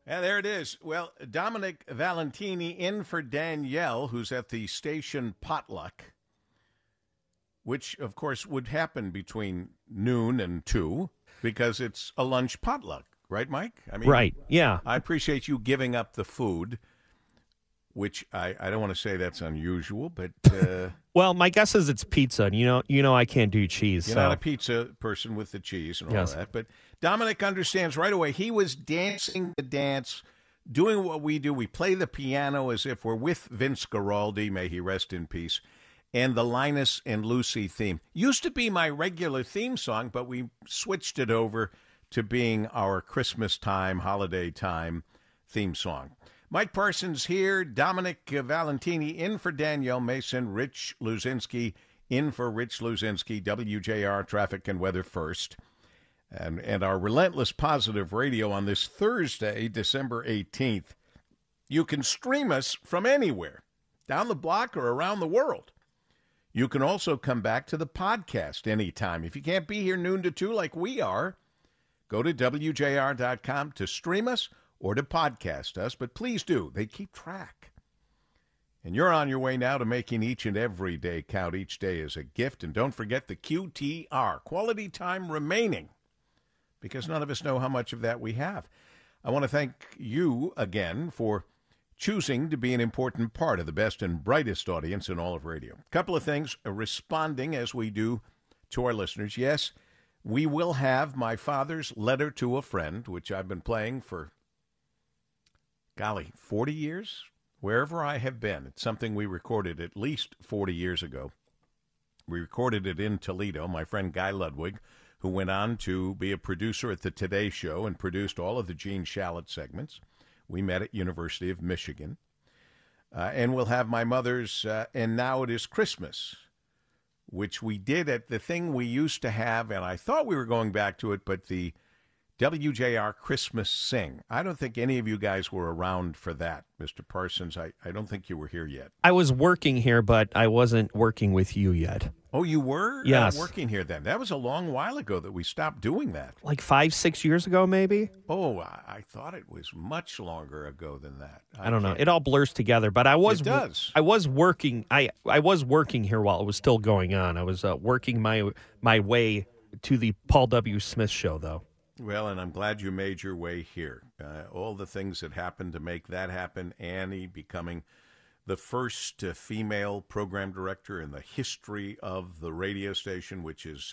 Yeah, there it is. Well, Dominic Valentini in for Danielle, who's at the station potluck, which, of course, would happen between noon and 2 because it's a lunch potluck. Right, Mike? I mean, right, yeah. I appreciate you giving up the food, which I don't want to say that's unusual, but... well, my guess is it's pizza, and you know I can't do cheese. You're not a pizza person with the cheese and all that, but Dominic understands right away. He was dancing the dance, doing what we do. We play the piano as if we're with Vince Guaraldi, may he rest in peace, and the Linus and Lucy theme. Used to be my regular theme song, but we switched it over to being our Christmas time, holiday time theme song. Mike Parsons here, Dominic Valentini in for Danielle Mason, Rich Luzinski in for Rich Luzinski, WJR Traffic and Weather First, and our Relentless Positive Radio on this Thursday, December 18th. You can stream us from anywhere, down the block or around the world. You can also come back to the podcast anytime. If you can't be here noon to 2 like we are, go to WJR.com to stream us or to podcast us, but please do. They keep track. And you're on your way now to making each and every day count. Each day is a gift. And don't forget the QTR, quality time remaining, because none of us know how much of that we have. I want to thank you again for choosing to be an important part of the best and brightest audience in all of radio. A couple of things, responding as we do to our listeners. Yes, we will have my father's letter to a friend, which I've been playing for, 40 years, wherever I have been. It's something we recorded at least 40 years ago. We recorded it in Toledo. My friend Guy Ludwig, who went on to be a producer at the Today Show and produced all of the Gene Shalit segments. We met at University of Michigan. And we'll have my mother's And Now It Is Christmas, which we did at the thing we used to have, and I thought we were going back to it, but the WJR Christmas Sing. I don't think any of you guys were around for that, Mr. Parsons. I don't think you were here yet. I was working here, but I wasn't working with you yet. Oh, you were? Yes. Working here then. That was a long while ago that we stopped doing that. Like 5-6 years ago, maybe? Oh, I thought it was much longer ago than that. I don't know. It all blurs together, but I was... It does. I was working. I was working here while it was still going on. I was working my way to the Paul W. Smith show, though. Well, and I'm glad you made your way here. All the things that happened to make that happen, Annie becoming the first female program director in the history of the radio station, which is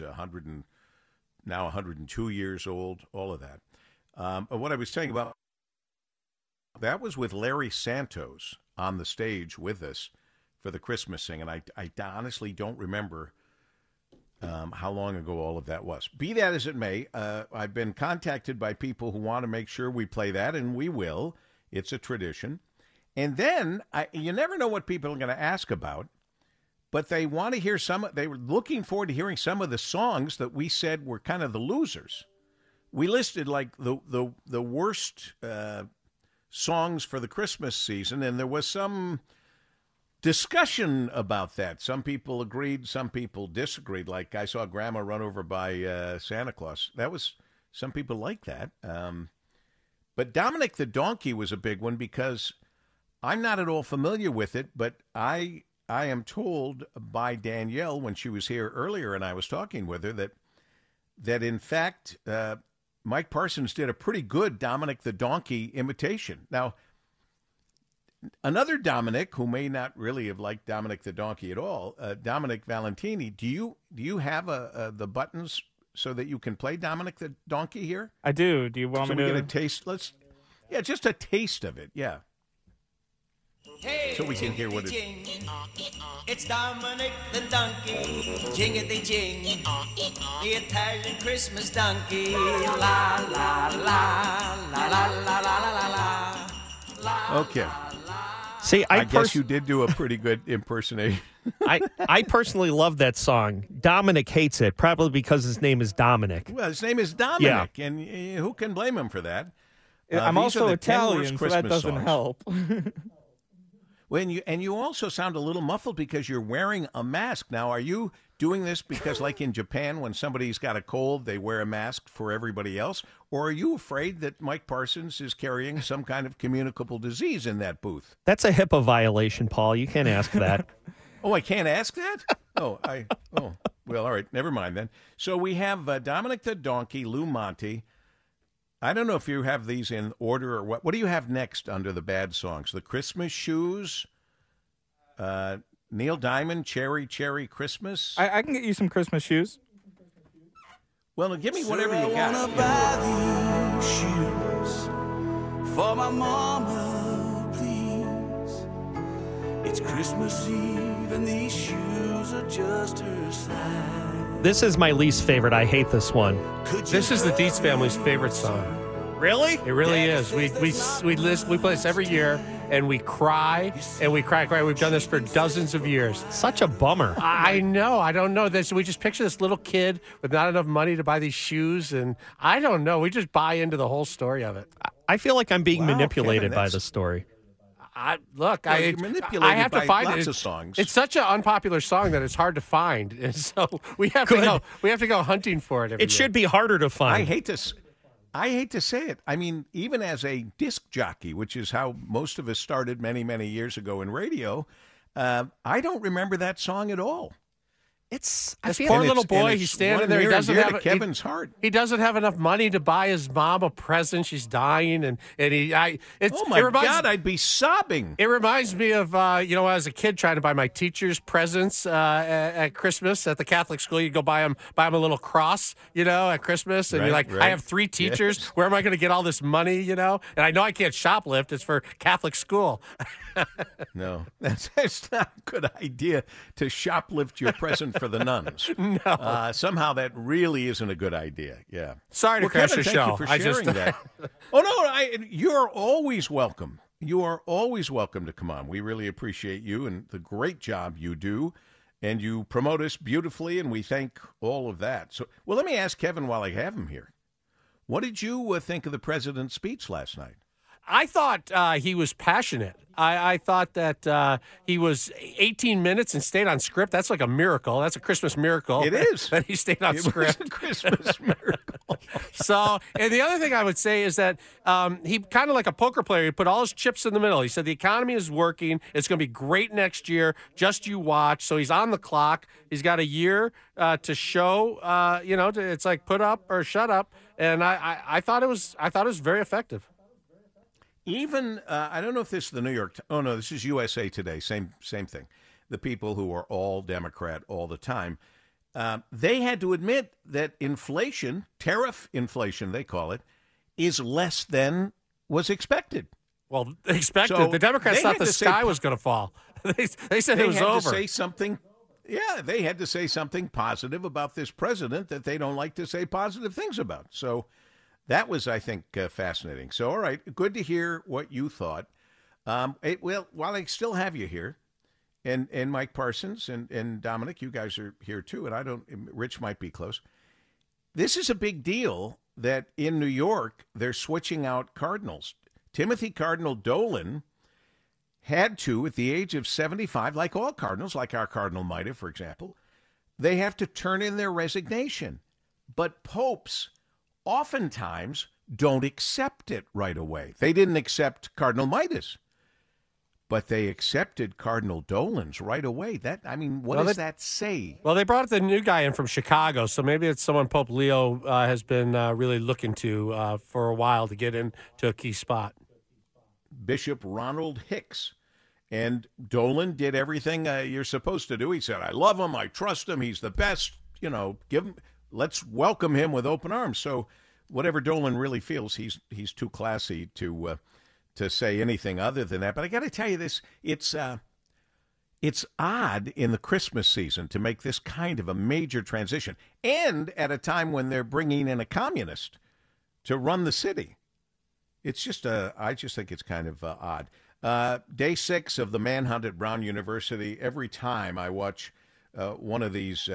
102 years old, all of that. What I was saying about, that was with Larry Santos on the stage with us for the Christmas Sing, and I honestly don't remember how long ago all of that was. Be that as it may, I've been contacted by people who want to make sure we play that, and we will. It's a tradition. And then, you never know what people are going to ask about, but they want to hear they were looking forward to hearing some of the songs that we said were kind of the losers. We listed like the worst songs for the Christmas season, and there was some discussion about that. Some people agreed, some people disagreed. Like I saw Grandma run over by Santa Claus. Some people like that. But Dominic the Donkey was a big one because I'm not at all familiar with it, but I am told by Danielle when she was here earlier and I was talking with her that in fact Mike Parsons did a pretty good Dominic the Donkey imitation. Now, another Dominic who may not really have liked Dominic the Donkey at all, Dominic Valentini. Do you have the buttons so that you can play Dominic the Donkey here? I do. Do you want me to get a taste? Just a taste of it. Yeah. Hey, so we can hear what it is. It's Dominic the Donkey, jingity jing, the Italian Christmas donkey. La la la la la la la la la. Okay. See, I guess you did do a pretty good impersonation. I personally love that song. Dominic hates it, probably because his name is Dominic. Well, his name is Dominic, and who can blame him for that? I'm also Italian, so that doesn't help. You also sound a little muffled because you're wearing a mask. Now, are you doing this because, like in Japan, when somebody's got a cold, they wear a mask for everybody else? Or are you afraid that Mike Parsons is carrying some kind of communicable disease in that booth? That's a HIPAA violation, Paul. You can't ask that. Oh, I can't ask that? Well, all right, never mind then. So we have Dominic the Donkey, Lou Monte. I don't know if you have these in order or what. What do you have next under the bad songs? The Christmas Shoes, Neil Diamond, Cherry Cherry Christmas. I can get you some Christmas shoes. Well, give me whatever you got. I wanna buy these shoes for my mama, please. It's Christmas Eve and these shoes are just her size. This is my least favorite. I hate this one. This is the Dietz family's favorite song. Really? It really is. We play this every year, and we cry, and we cry. We've done this for dozens of years. Such a bummer. I know. I don't know. We just picture this little kid with not enough money to buy these shoes, and I don't know. We just buy into the whole story of it. I feel like I'm being manipulated Kevin, by the story. I you're manipulated have to by find lots it. of songs. It's such an unpopular song that it's hard to find, and so we have to go hunting for it. It should be harder to find. I hate to say it. I mean, even as a disc jockey, which is how most of us started many, many years ago in radio, I don't remember that song at all. This poor little boy, he's standing there. He doesn't have Kevin's heart. He doesn't have enough money to buy his mom a present. She's dying, Oh my God, I'd be sobbing. It reminds me of when I was a kid trying to buy my teachers presents at Christmas at the Catholic school. You go buy them a little cross, at Christmas, and you're like, I have 3 teachers. Yes. Where am I going to get all this money? And I know I can't shoplift. It's for Catholic school. No, that's not a good idea to shoplift your present for the nuns. No. Somehow that really isn't a good idea. Yeah. Sorry to crash Kevin, your show. Thank you for sharing that. Oh, no, you're always welcome. You are always welcome to come on. We really appreciate you and the great job you do. And you promote us beautifully, and we thank all of that. So, well, let me ask Kevin while I have him here. What did you think of the president's speech last night? I thought he was passionate. I thought that he was 18 minutes and stayed on script. That's like a miracle. That's a Christmas miracle. It is. That he stayed on script. Was a Christmas miracle. So, and the other thing I would say is that he kind of like a poker player. He put all his chips in the middle. He said the economy is working. It's going to be great next year. Just you watch. So he's on the clock. He's got a year to show. It's like put up or shut up. And I thought it was very effective. Even, I don't know if this is the New York, oh no, this is USA Today, same thing. The people who are all Democrat all the time, they had to admit that inflation, tariff inflation they call it, is less than was expected. Well, expected. So the Democrats thought the sky was going to fall. They said it was over. To say something, they had to say something positive about this president that they don't like to say positive things about. So that was, I think, fascinating. So, all right, good to hear what you thought. Well, while I still have you here, and Mike Parsons and Dominic, you guys are here too, and Rich might be close. This is a big deal that in New York, they're switching out cardinals. Timothy Cardinal Dolan had to, at the age of 75, like all cardinals, like our Cardinal Maida, for example, they have to turn in their resignation. But popes oftentimes don't accept it right away. They didn't accept Cardinal Maida's, but they accepted Cardinal Dolan's right away. What does that say? Well, they brought the new guy in from Chicago, so maybe it's someone Pope Leo has been really looking to for a while to get into a key spot. Bishop Ronald Hicks. And Dolan did everything you're supposed to do. He said, I love him, I trust him, he's the best, let's welcome him with open arms. So whatever Dolan really feels, he's too classy to say anything other than that. But I got to tell you this, it's odd in the Christmas season to make this kind of a major transition, and at a time when they're bringing in a communist to run the city. It's just I just think it's kind of odd. Day 6 of the manhunt at Brown University. Every time I watch one of these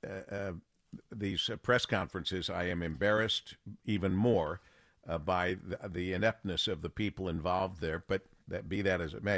press conferences, I am embarrassed even more by the ineptness of the people involved there, but be that as it may.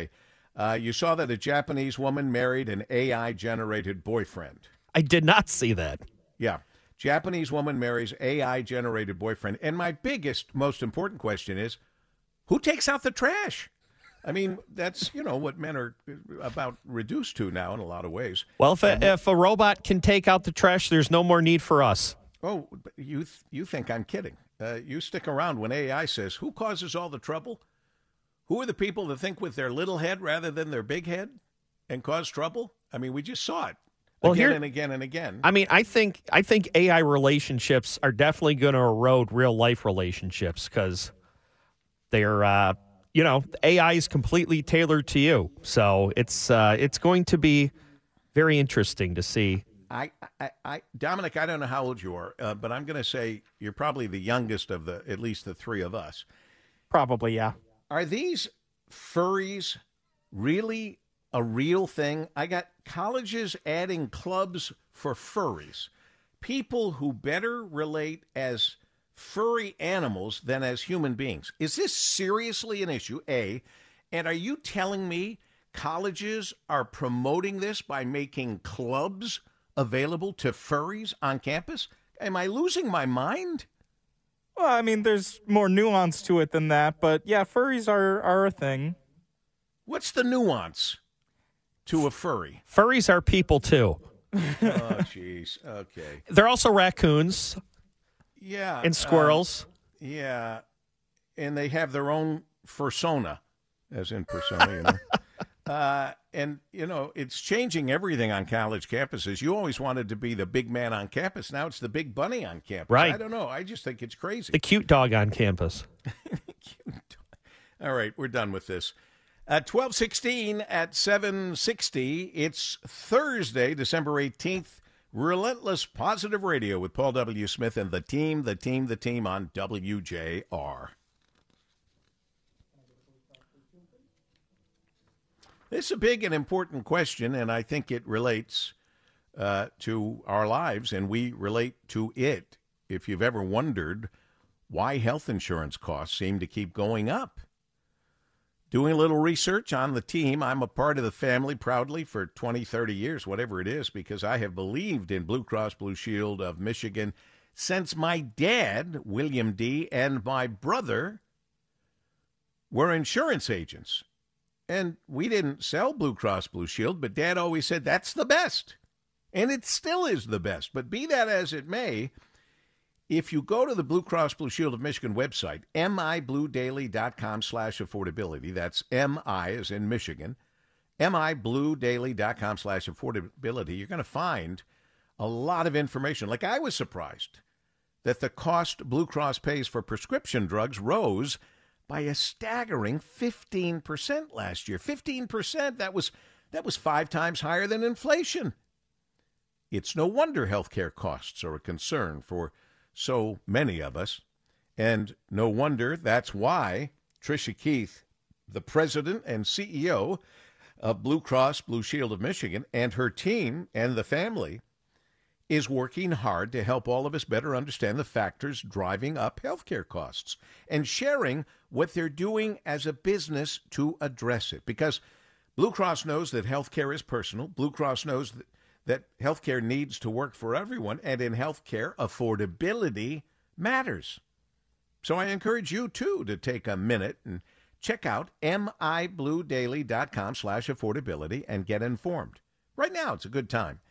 You saw that a Japanese woman married an AI-generated boyfriend. I did not see that. Yeah. Japanese woman marries AI-generated boyfriend. And my biggest, most important question is, who takes out the trash? I mean, that's, what men are about reduced to now in a lot of ways. Well, if a robot can take out the trash, there's no more need for us. Oh, you think I'm kidding. You stick around when AI says, who causes all the trouble? Who are the people that think with their little head rather than their big head and cause trouble? I mean, we just saw it again and again and again. I mean, I think AI relationships are definitely going to erode real life relationships because they're, AI is completely tailored to you. So it's going to be very interesting to see. Dominic, I don't know how old you are, but I'm going to say you're probably the youngest of at least the three of us. Probably, yeah. Are these furries really a real thing? I got colleges adding clubs for furries, people who better relate as furry animals than as human beings. Is this seriously an issue, A? And are you telling me colleges are promoting this by making clubs available to furries on campus? Am I losing my mind? Well, I mean, there's more nuance to it than that, but yeah, furries are a thing. What's the nuance to a furry? Furries are people, too. Oh, jeez. Okay. They're also raccoons. Yeah. And squirrels. Yeah. And they have their own fursona, as in persona, And, it's changing everything on college campuses. You always wanted to be the big man on campus. Now it's the big bunny on campus. Right. I don't know. I just think it's crazy. The cute dog on campus. All right, we're done with this. At 12:16 at 7:60, it's Thursday, December 18th. Relentless Positive Radio with Paul W. Smith and the team on WJR. This is a big and important question, and I think it relates to our lives, and we relate to it. If you've ever wondered why health insurance costs seem to keep going up. Doing a little research on the team, I'm a part of the family proudly for 20, 30 years, whatever it is, because I have believed in Blue Cross Blue Shield of Michigan since my dad, William D., and my brother were insurance agents. And we didn't sell Blue Cross Blue Shield, but Dad always said that's the best. And it still is the best. But be that as it may, if you go to the Blue Cross Blue Shield of Michigan website, mibluedaily.com/affordability, that's MI as in Michigan, mibluedaily.com/affordability, you're going to find a lot of information. Like I was surprised that the cost Blue Cross pays for prescription drugs rose by a staggering 15% last year. 15%, that was 5 times higher than inflation. It's no wonder healthcare costs are a concern for so many of us. And no wonder that's why Tricia Keith, the president and CEO of Blue Cross Blue Shield of Michigan, and her team and the family is working hard to help all of us better understand the factors driving up healthcare costs and sharing what they're doing as a business to address it. Because Blue Cross knows that healthcare is personal. Blue Cross knows that healthcare needs to work for everyone, and in healthcare, affordability matters. So I encourage you, too, to take a minute and check out mibluedaily.com/affordability and get informed. Right now, it's a good time.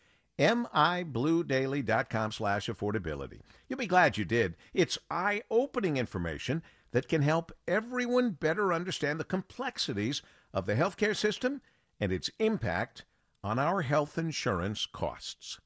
mibluedaily.com/affordability. You'll be glad you did. It's eye-opening information that can help everyone better understand the complexities of the healthcare system and its impact on our health insurance costs.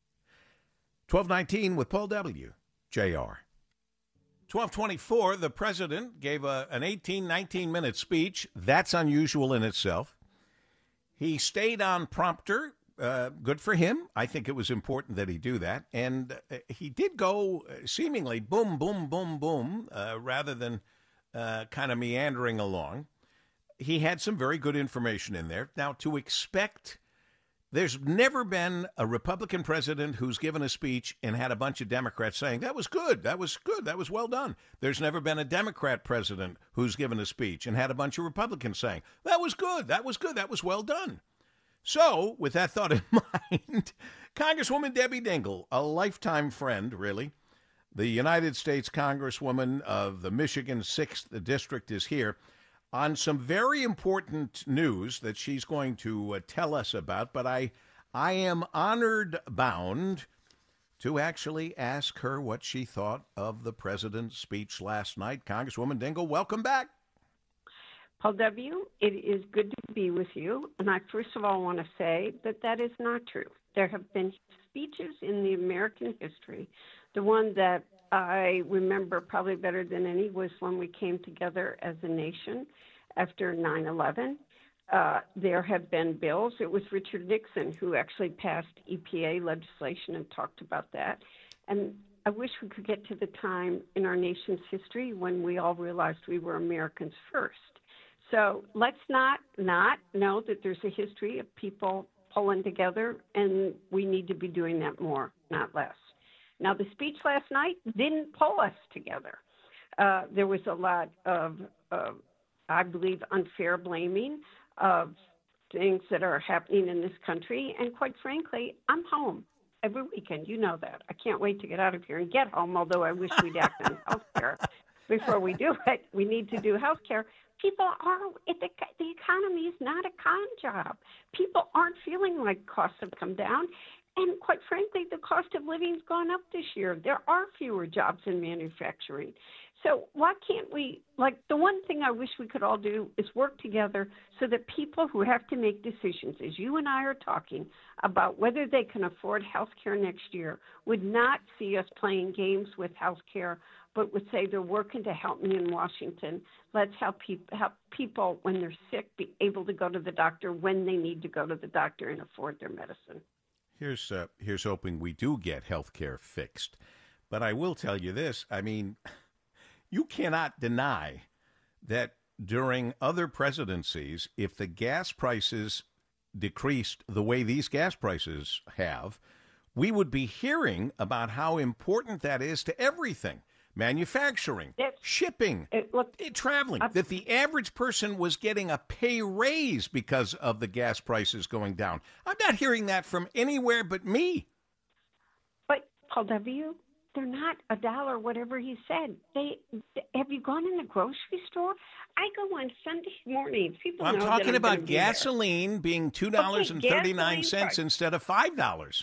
12:19 with Paul W. JR. 12:24, the president gave an 18, 19-minute speech. That's unusual in itself. He stayed on prompter. Good for him. I think it was important that he do that. And he did go seemingly boom, boom, boom, boom, rather than kind of meandering along. He had some very good information in there. Now, to expect There's never been a Republican president who's given a speech and had a bunch of Democrats saying, that was good, that was good, that was well done. There's never been a Democrat president who's given a speech and had a bunch of Republicans saying, that was good, that was good, that was well done. So, with that thought in mind, Congresswoman Debbie Dingell, a lifetime friend, really, the United States Congresswoman of the Michigan 6th District, is here on some very important news that she's going to tell us about, but I am honored bound to actually ask her what she thought of the president's speech last night. Congresswoman Dingell, welcome back. Paul W., it is good to be with you, and I first of all want to say that that is not true. There have been speeches in the American history. The one that I remember probably better than any was when we came together as a nation after 9/11. There have been bills. It was Richard Nixon who actually passed EPA legislation and talked about that. And I wish we could get to the time in our nation's history when we all realized we were Americans first. So let's not know that there's a history of people pulling together, and we need to be doing that more, not less. Now, the speech last night didn't pull us together. There was a lot of, I believe, unfair blaming of things that are happening in this country. And quite frankly, I'm home every weekend. You know that. I can't wait to get out of here and get home, although I wish we'd act on health care. Before we do it, we need to do health care. People are, the economy is not a con job. People aren't feeling like costs have come down. And quite frankly, the cost of living's gone up this year. There are fewer jobs in manufacturing. So why can't we, the one thing I wish we could all do is work together so that people who have to make decisions, as you and I are talking about whether they can afford health care next year, would not see us playing games with health care, but would say they're working to help me in Washington. Let's help people when they're sick be able to go to the doctor when they need to go to the doctor and afford their medicine. Here's hoping we do get health care fixed. But I will tell you this. I mean, you cannot deny that during other presidencies, if the gas prices decreased the way these gas prices have, we would be hearing about how important that is to everything. Manufacturing, shipping, traveling, that the average person was getting a pay raise because of the gas prices going down. I'm not hearing that from anywhere but me. But, Paul W., they're not $1, whatever he said. Have you gone in the grocery store? I go on Sunday mornings. I'm talking about gasoline being $2.39 instead of $5.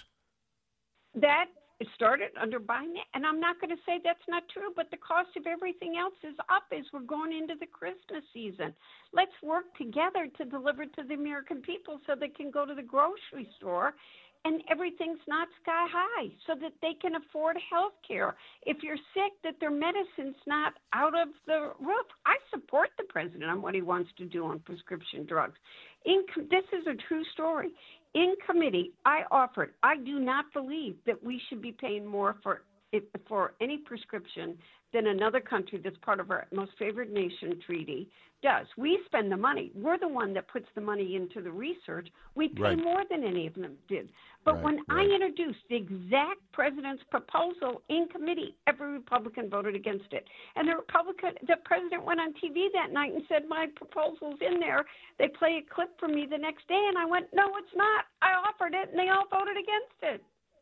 It started under Biden, and I'm not going to say that's not true, but the cost of everything else is up as we're going into the Christmas season. Let's work together to deliver to the American people so they can go to the grocery store and everything's not sky high so that they can afford health care. If you're sick, that their medicine's not out of the roof. I support the president on what he wants to do on prescription drugs. This is a true story. In committee, I offered, I do not believe that we should be paying more for any prescription than another country that's part of our most favored nation treaty does. We spend the money. We're the one that puts the money into the research. We pay more than any of them did. But when I introduced the exact president's proposal in committee, every Republican voted against it. And the president went on TV that night and said, my proposal's in there. They play a clip for me the next day. And I went, no, it's not. I offered it, and they all voted against it.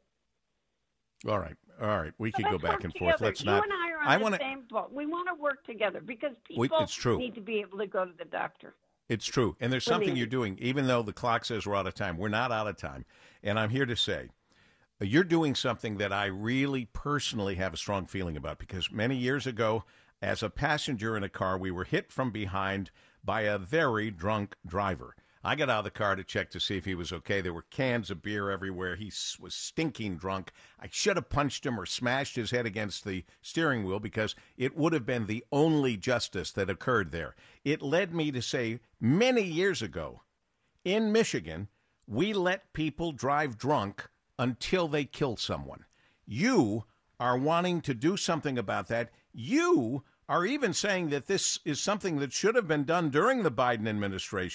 All right. We could go back and together. forth. Let's you not. You and I are on the same boat. We want to work together because people need to be able to go to the doctor. It's true. And there's something you're doing, even though the clock says we're out of time. We're not out of time. And I'm here to say, you're doing something that I really personally have a strong feeling about, because many years ago, as a passenger in a car, we were hit from behind by a very drunk driver. I got out of the car to check to see if he was okay. There were cans of beer everywhere. He was stinking drunk. I should have punched him or smashed his head against the steering wheel, because it would have been the only justice that occurred there. It led me to say many years ago, in Michigan, we let people drive drunk until they kill someone. You are wanting to do something about that. You are even saying that this is something that should have been done during the Biden administration.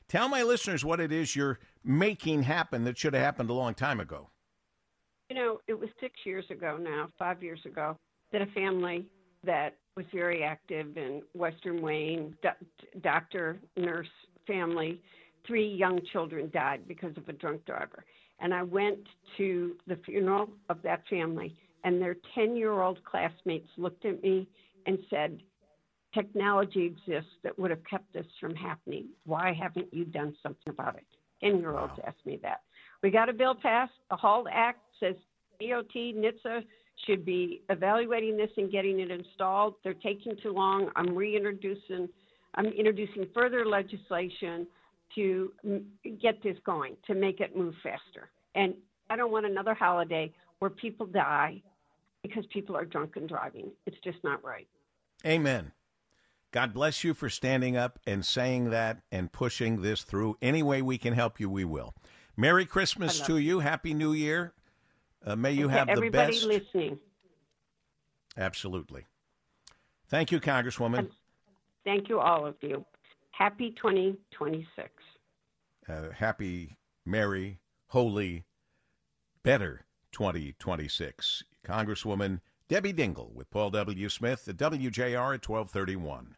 Tell my listeners what it is you're making happen that should have happened a long time ago. You know, it was 6 years ago now, 5 years ago, that a family that was very active in Western Wayne, doctor, nurse family, 3 young children died because of a drunk driver. And I went to the funeral of that family, and their 10-year-old classmates looked at me and said, technology exists that would have kept this from happening. Why haven't you done something about it? 10-year-olds asked me that. We got a bill passed. The HALT Act says DOT, NHTSA should be evaluating this and getting it installed. They're taking too long. I'm introducing further legislation to get this going, to make it move faster. And I don't want another holiday where people die because people are drunk and driving. It's just not right. Amen. God bless you for standing up and saying that and pushing this through. Any way we can help you, we will. Merry Christmas to you. Happy New Year. May you have the everybody best. Listening. Absolutely. Thank you, Congresswoman. Thank you, all of you. Happy 2026. Happy, merry, holy, better 2026. Congresswoman Debbie Dingell with Paul W. Smith at WJR at 1231.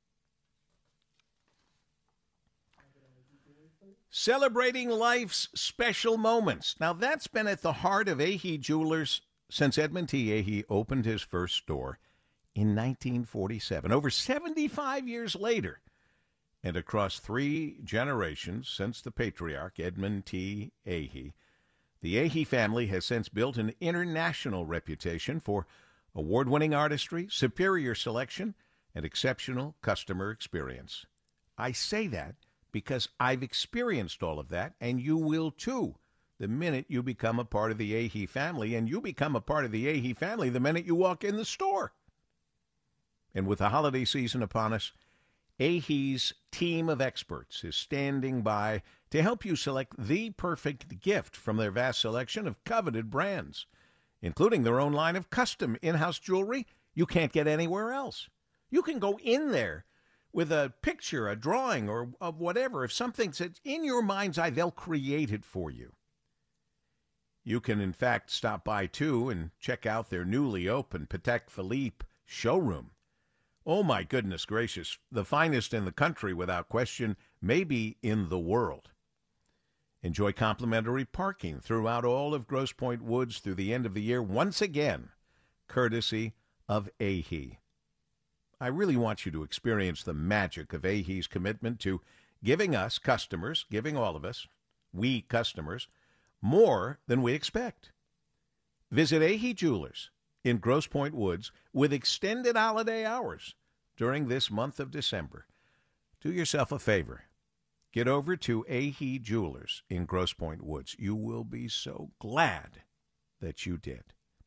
Celebrating life's special moments. Now, that's been at the heart of Ahee Jewelers since Edmund T. Ahee opened his first store in 1947. Over 75 years later, and across 3 generations since the patriarch, Edmund T. Ahee, the Ahee family has since built an international reputation for award-winning artistry, superior selection, and exceptional customer experience. I say that because I've experienced all of that, and you will too the minute you become a part of the Ahee family, and you become a part of the Ahee family the minute you walk in the store. And with the holiday season upon us, Ahee's team of experts is standing by to help you select the perfect gift from their vast selection of coveted brands, including their own line of custom in-house jewelry you can't get anywhere else. You can go in there with a picture, a drawing, or of whatever. If something's in your mind's eye, they'll create it for you. You can, in fact, stop by, too, and check out their newly opened Patek Philippe showroom. Oh, my goodness gracious, the finest in the country, without question, maybe in the world. Enjoy complimentary parking throughout all of Grosse Pointe Woods through the end of the year, once again, courtesy of Ahee. I really want you to experience the magic of Ahee's commitment to giving us customers, giving all of us, we customers, more than we expect. Visit Ahee Jewelers in Grosse Pointe Woods with extended holiday hours during this month of December. Do yourself a favor. Get over to Ahee Jewelers in Grosse Pointe Woods. You will be so glad that you did.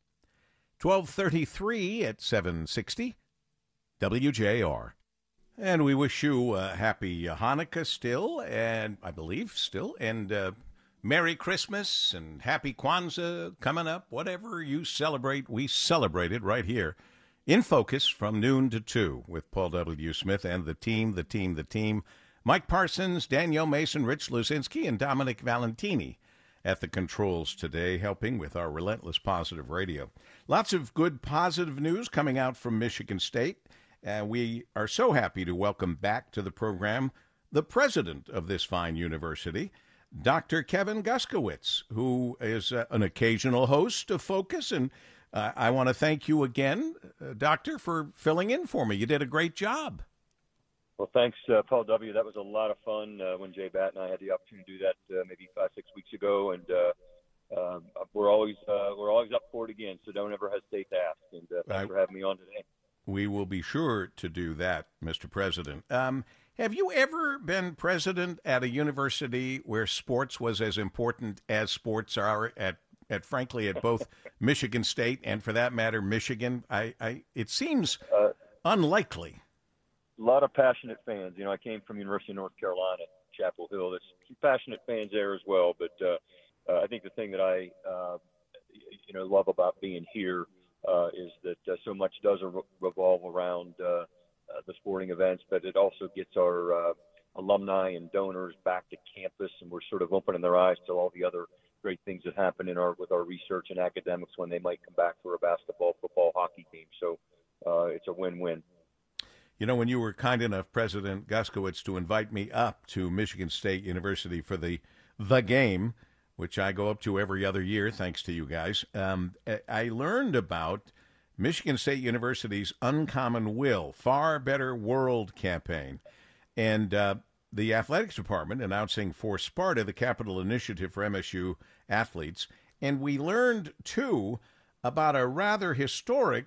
12:33 at 760 WJR. And we wish you a happy Hanukkah still, and I believe still, and Merry Christmas and Happy Kwanzaa coming up. Whatever you celebrate, we celebrate it right here in Focus from noon to 2 with Paul W. Smith and the team. Mike Parsons, Danielle Mason, Rich Luzinski, and Dominic Valentini at the controls today, helping with our relentless positive radio. Lots of good positive news coming out from Michigan State. We are so happy to welcome back to the program the president of this fine university, Dr. Kevin Guskowitz, who is an occasional host of Focus. And I want to thank you again, Doctor, for filling in for me. You did a great job. Well, thanks, Paul W. That was a lot of fun when Jay Batt and I had the opportunity to do that maybe 5-6 weeks ago. And we're always up for it again, so don't ever hesitate to ask. And thanks for having me on today. We will be sure to do that, Mr. President. Have you ever been president at a university where sports was as important as sports are at frankly, at both Michigan State and, for that matter, Michigan? It seems unlikely. A lot of passionate fans. You know, I came from University of North Carolina, Chapel Hill. There's some passionate fans there as well. But I think the thing that I love about being here is that so much does revolve around the sporting events, but it also gets our alumni and donors back to campus, and we're sort of opening their eyes to all the other great things that happen with our research and academics when they might come back for a basketball, football, hockey game. So it's a win-win. You know, when you were kind enough, President Guskowitz, to invite me up to Michigan State University for the game, which I go up to every other year, thanks to you guys, I learned about Michigan State University's Uncommon Will, Far Better World campaign. And the athletics department announcing for Sparta the capital initiative for MSU athletes. And we learned, too, about a rather historic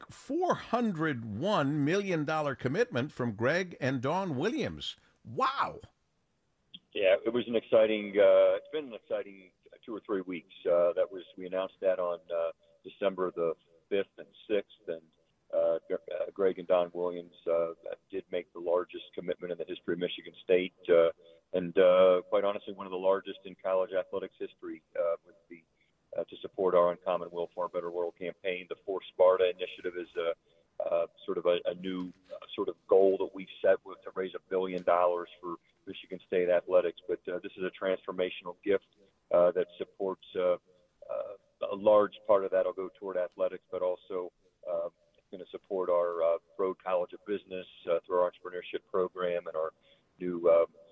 $401 million commitment from Greg and Dawn Williams. Wow. Yeah, it was an exciting, it's been an exciting 2 or 3 weeks. We announced that on December the 5th and 6th, and Greg and Dawn Williams did make the largest commitment in the history of Michigan State, and quite honestly, one of the largest in college athletics history with the to support our Uncommon Will, Far Better World campaign. The For Sparta initiative is sort of a new sort of goal that we've set to raise $1 billion for Michigan State athletics. But this is a transformational gift that supports a large part of that will go toward athletics, but also it's going to support our Broad College of Business through our entrepreneurship program and our new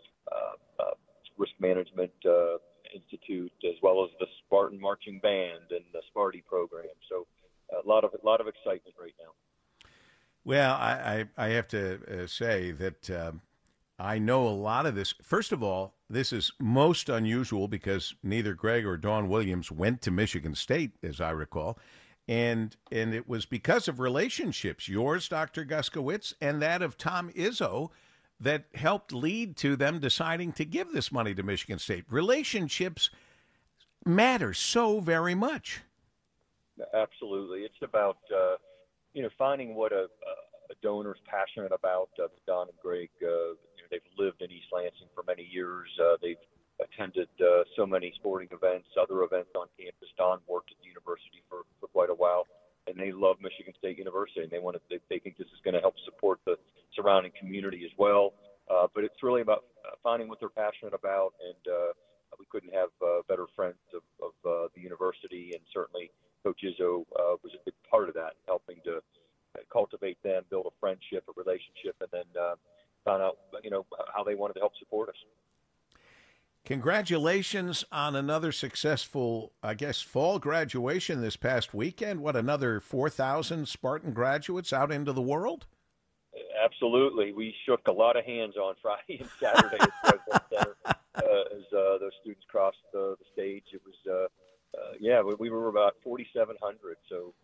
risk management Institute, as well as the Spartan Marching Band and the Sparty program. So a lot of excitement right now. Well, I have to say that I know a lot of this. First of all, this is most unusual because neither Greg or Dawn Williams went to Michigan State, as I recall. And it was because of relationships, yours, Dr. Guskowitz, and that of Tom Izzo, that helped lead to them deciding to give this money to Michigan State. Relationships matter so very much. Absolutely. It's about, finding what a donor's passionate about. Don and Greg, they've lived in East Lansing for many years. They've attended so many sporting events, other events on campus. Don worked at the university for quite a while, and they love Michigan State University, and they think this is going to help support the surrounding community as well. But it's really about finding what they're passionate about, and we couldn't have better friends of the university, and certainly Coach Izzo was a big part of that, helping to cultivate them, build a friendship, a relationship, and then found out, how they wanted to help support us. Congratulations on another successful, fall graduation this past weekend. What, another 4,000 Spartan graduates out into the world? Absolutely. We shook a lot of hands on Friday and Saturday at President Center as those students crossed the stage. It was, we were about 4,700. So,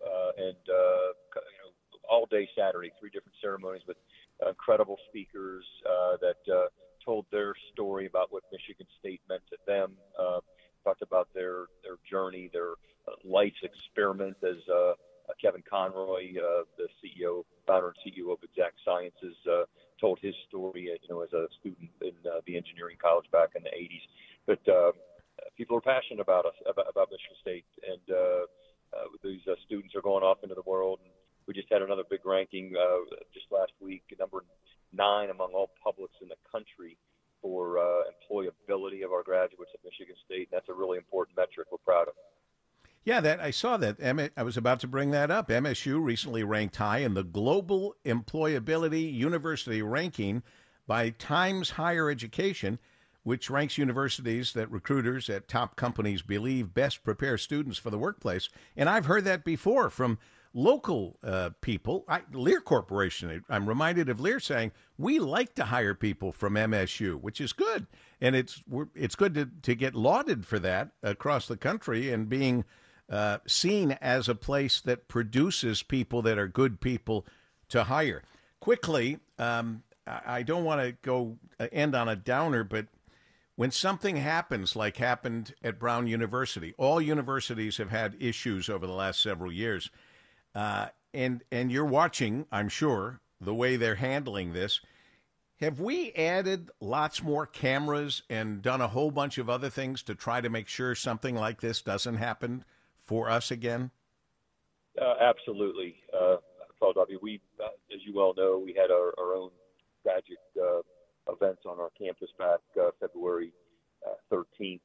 all day Saturday, 3 different ceremonies with incredible speakers that told their story about what Michigan State meant to them, talked about their journey, their life's experiment as Kevin Conroy, the founder and CEO of Exact Sciences, told his story, as a student in the engineering college back in the 80s. But people are passionate about Michigan State, and these students are going off into the world. And we just had another big ranking just last week, number 9 among all publics in the country for employability of our graduates at Michigan State. That's a really important metric we're proud of. Yeah, I saw that. I was about to bring that up. MSU recently ranked high in the Global Employability University ranking by Times Higher Education, which ranks universities that recruiters at top companies believe best prepare students for the workplace. And I've heard that before from local people. Lear Corporation, I'm reminded of Lear saying, we like to hire people from MSU, which is good. And it's good to get lauded for that across the country and being seen as a place that produces people that are good people to hire. Quickly, I don't want to go end on a downer, but when something happens like happened at Brown University, all universities have had issues over the last several years, and you're watching, I'm sure, the way they're handling this. Have we added lots more cameras and done a whole bunch of other things to try to make sure something like this doesn't happen for us again? Absolutely. Paul W., we, as you well know, we had our own tragic events on our campus back February 13th,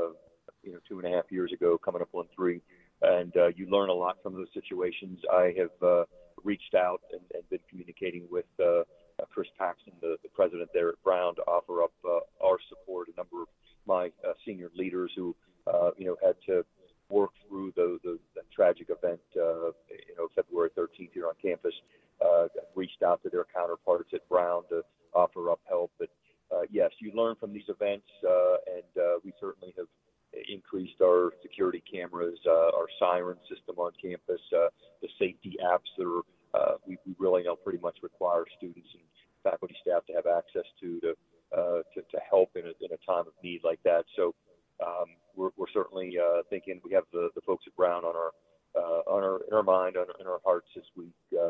2.5 years ago, coming up on 3. And you learn a lot from those situations. I have reached out and been communicating with Chris Paxton, the president there at Brown, to offer up our support. A number of my senior leaders who, had to work through the tragic event, February 13th here on campus, reached out to their counterparts at Brown to offer up help. But yes, you learn from these events, and we certainly have increased our security cameras, our siren system on campus, the safety apps that are we really now pretty much require students and faculty staff to have access to help in a time of need like that. So we're certainly thinking we have the folks at Brown in our mind, in our hearts this week.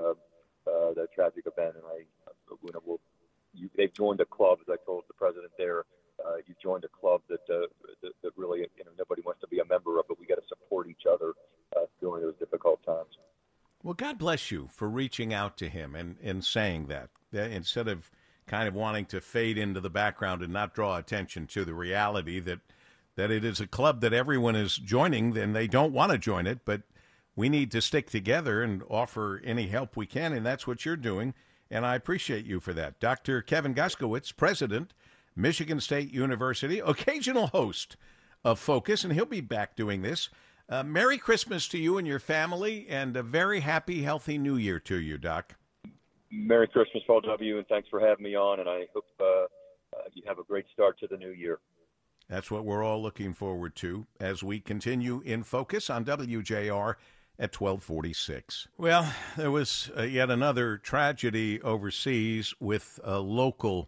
That tragic event, and they've joined a club, as I told the president there. You've joined a club that really nobody wants to be a member of, but we got to support each other during those difficult times. Well, God bless you for reaching out to him and saying that instead of kind of wanting to fade into the background and not draw attention to the reality that it is a club that everyone is joining, then they don't want to join it, but we need to stick together and offer any help we can, and that's what you're doing, and I appreciate you for that. Dr. Kevin Guskiewicz, President, Michigan State University, occasional host of Focus, and he'll be back doing this. Merry Christmas to you and your family, and a very happy, healthy New Year to you, Doc. Merry Christmas, Paul W., and thanks for having me on, and I hope you have a great start to the new year. That's what we're all looking forward to as we continue in Focus on WJR at 1246. Well, there was yet another tragedy overseas with a local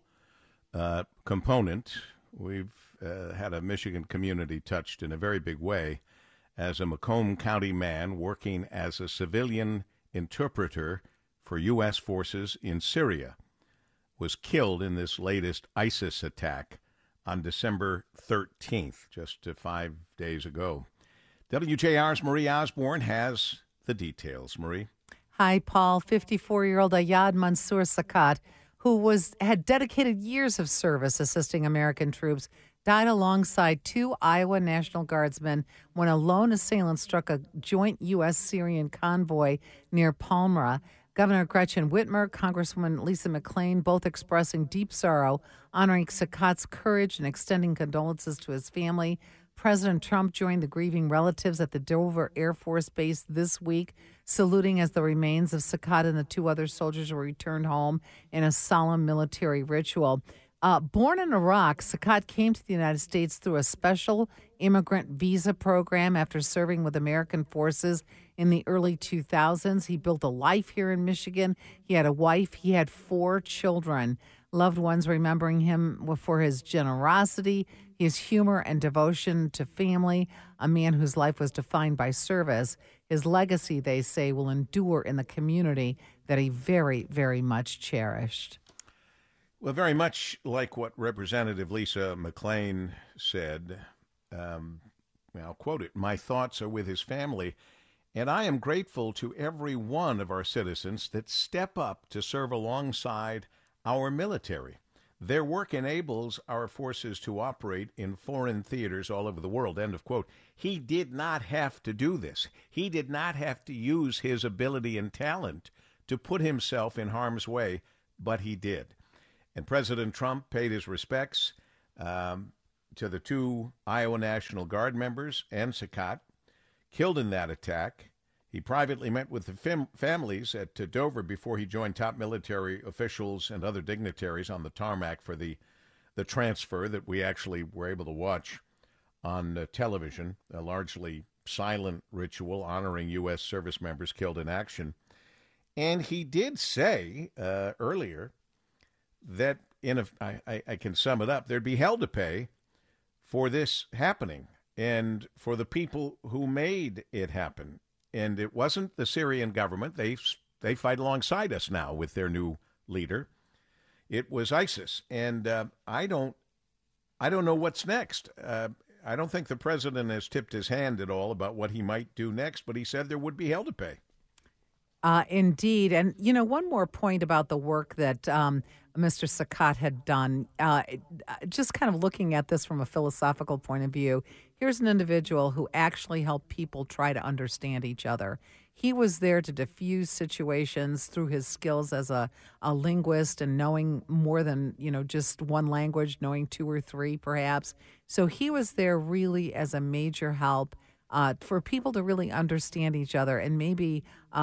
component. We've had a Michigan community touched in a very big way as a Macomb County man working as a civilian interpreter for U.S. forces in Syria was killed in this latest ISIS attack on December 13th, just 5 days ago. WJR's Marie Osborne has the details. Marie? Hi, Paul. 54-year-old Ayad Mansour Sakat, who had dedicated years of service assisting American troops, died alongside 2 Iowa National Guardsmen when a lone assailant struck a joint U.S.-Syrian convoy near Palmyra. Governor Gretchen Whitmer, Congresswoman Lisa McClain, both expressing deep sorrow, honoring Sakat's courage and extending condolences to his family. President Trump joined the grieving relatives at the Dover Air Force Base this week, saluting as the remains of Sakat and the 2 other soldiers were returned home in a solemn military ritual. Born in Iraq, Sakat came to the United States through a special immigrant visa program after serving with American forces in the early 2000s. He built a life here in Michigan. He had a wife. He had 4 children. Loved ones remembering him for his generosity, his humor and devotion to family, a man whose life was defined by service. His legacy, they say, will endure in the community that he very, very much cherished. Well, very much like what Representative Lisa McClain said, I'll quote it, "My thoughts are with his family, and I am grateful to every one of our citizens that step up to serve alongside our military. Their work enables our forces to operate in foreign theaters all over the world," end of quote. He did not have to do this. He did not have to use his ability and talent to put himself in harm's way, but he did. And President Trump paid his respects to the 2 Iowa National Guard members and Sakat killed in that attack. He privately met with the families at Dover before he joined top military officials and other dignitaries on the tarmac for the transfer that we actually were able to watch on television, a largely silent ritual honoring U.S. service members killed in action. And he did say earlier that, I can sum it up, there'd be hell to pay for this happening and for the people who made it happen. And it wasn't the Syrian government. They fight alongside us now with their new leader. It was ISIS. And I don't know what's next. I don't think the president has tipped his hand at all about what he might do next, but he said there would be hell to pay. Indeed. And, one more point about the work that Mr. Sakat had done, just kind of looking at this from a philosophical point of view, here's an individual who actually helped people try to understand each other. He was there to diffuse situations through his skills as a linguist and knowing more than, just one language, knowing two or three perhaps. So he was there really as a major help for people to really understand each other and maybe,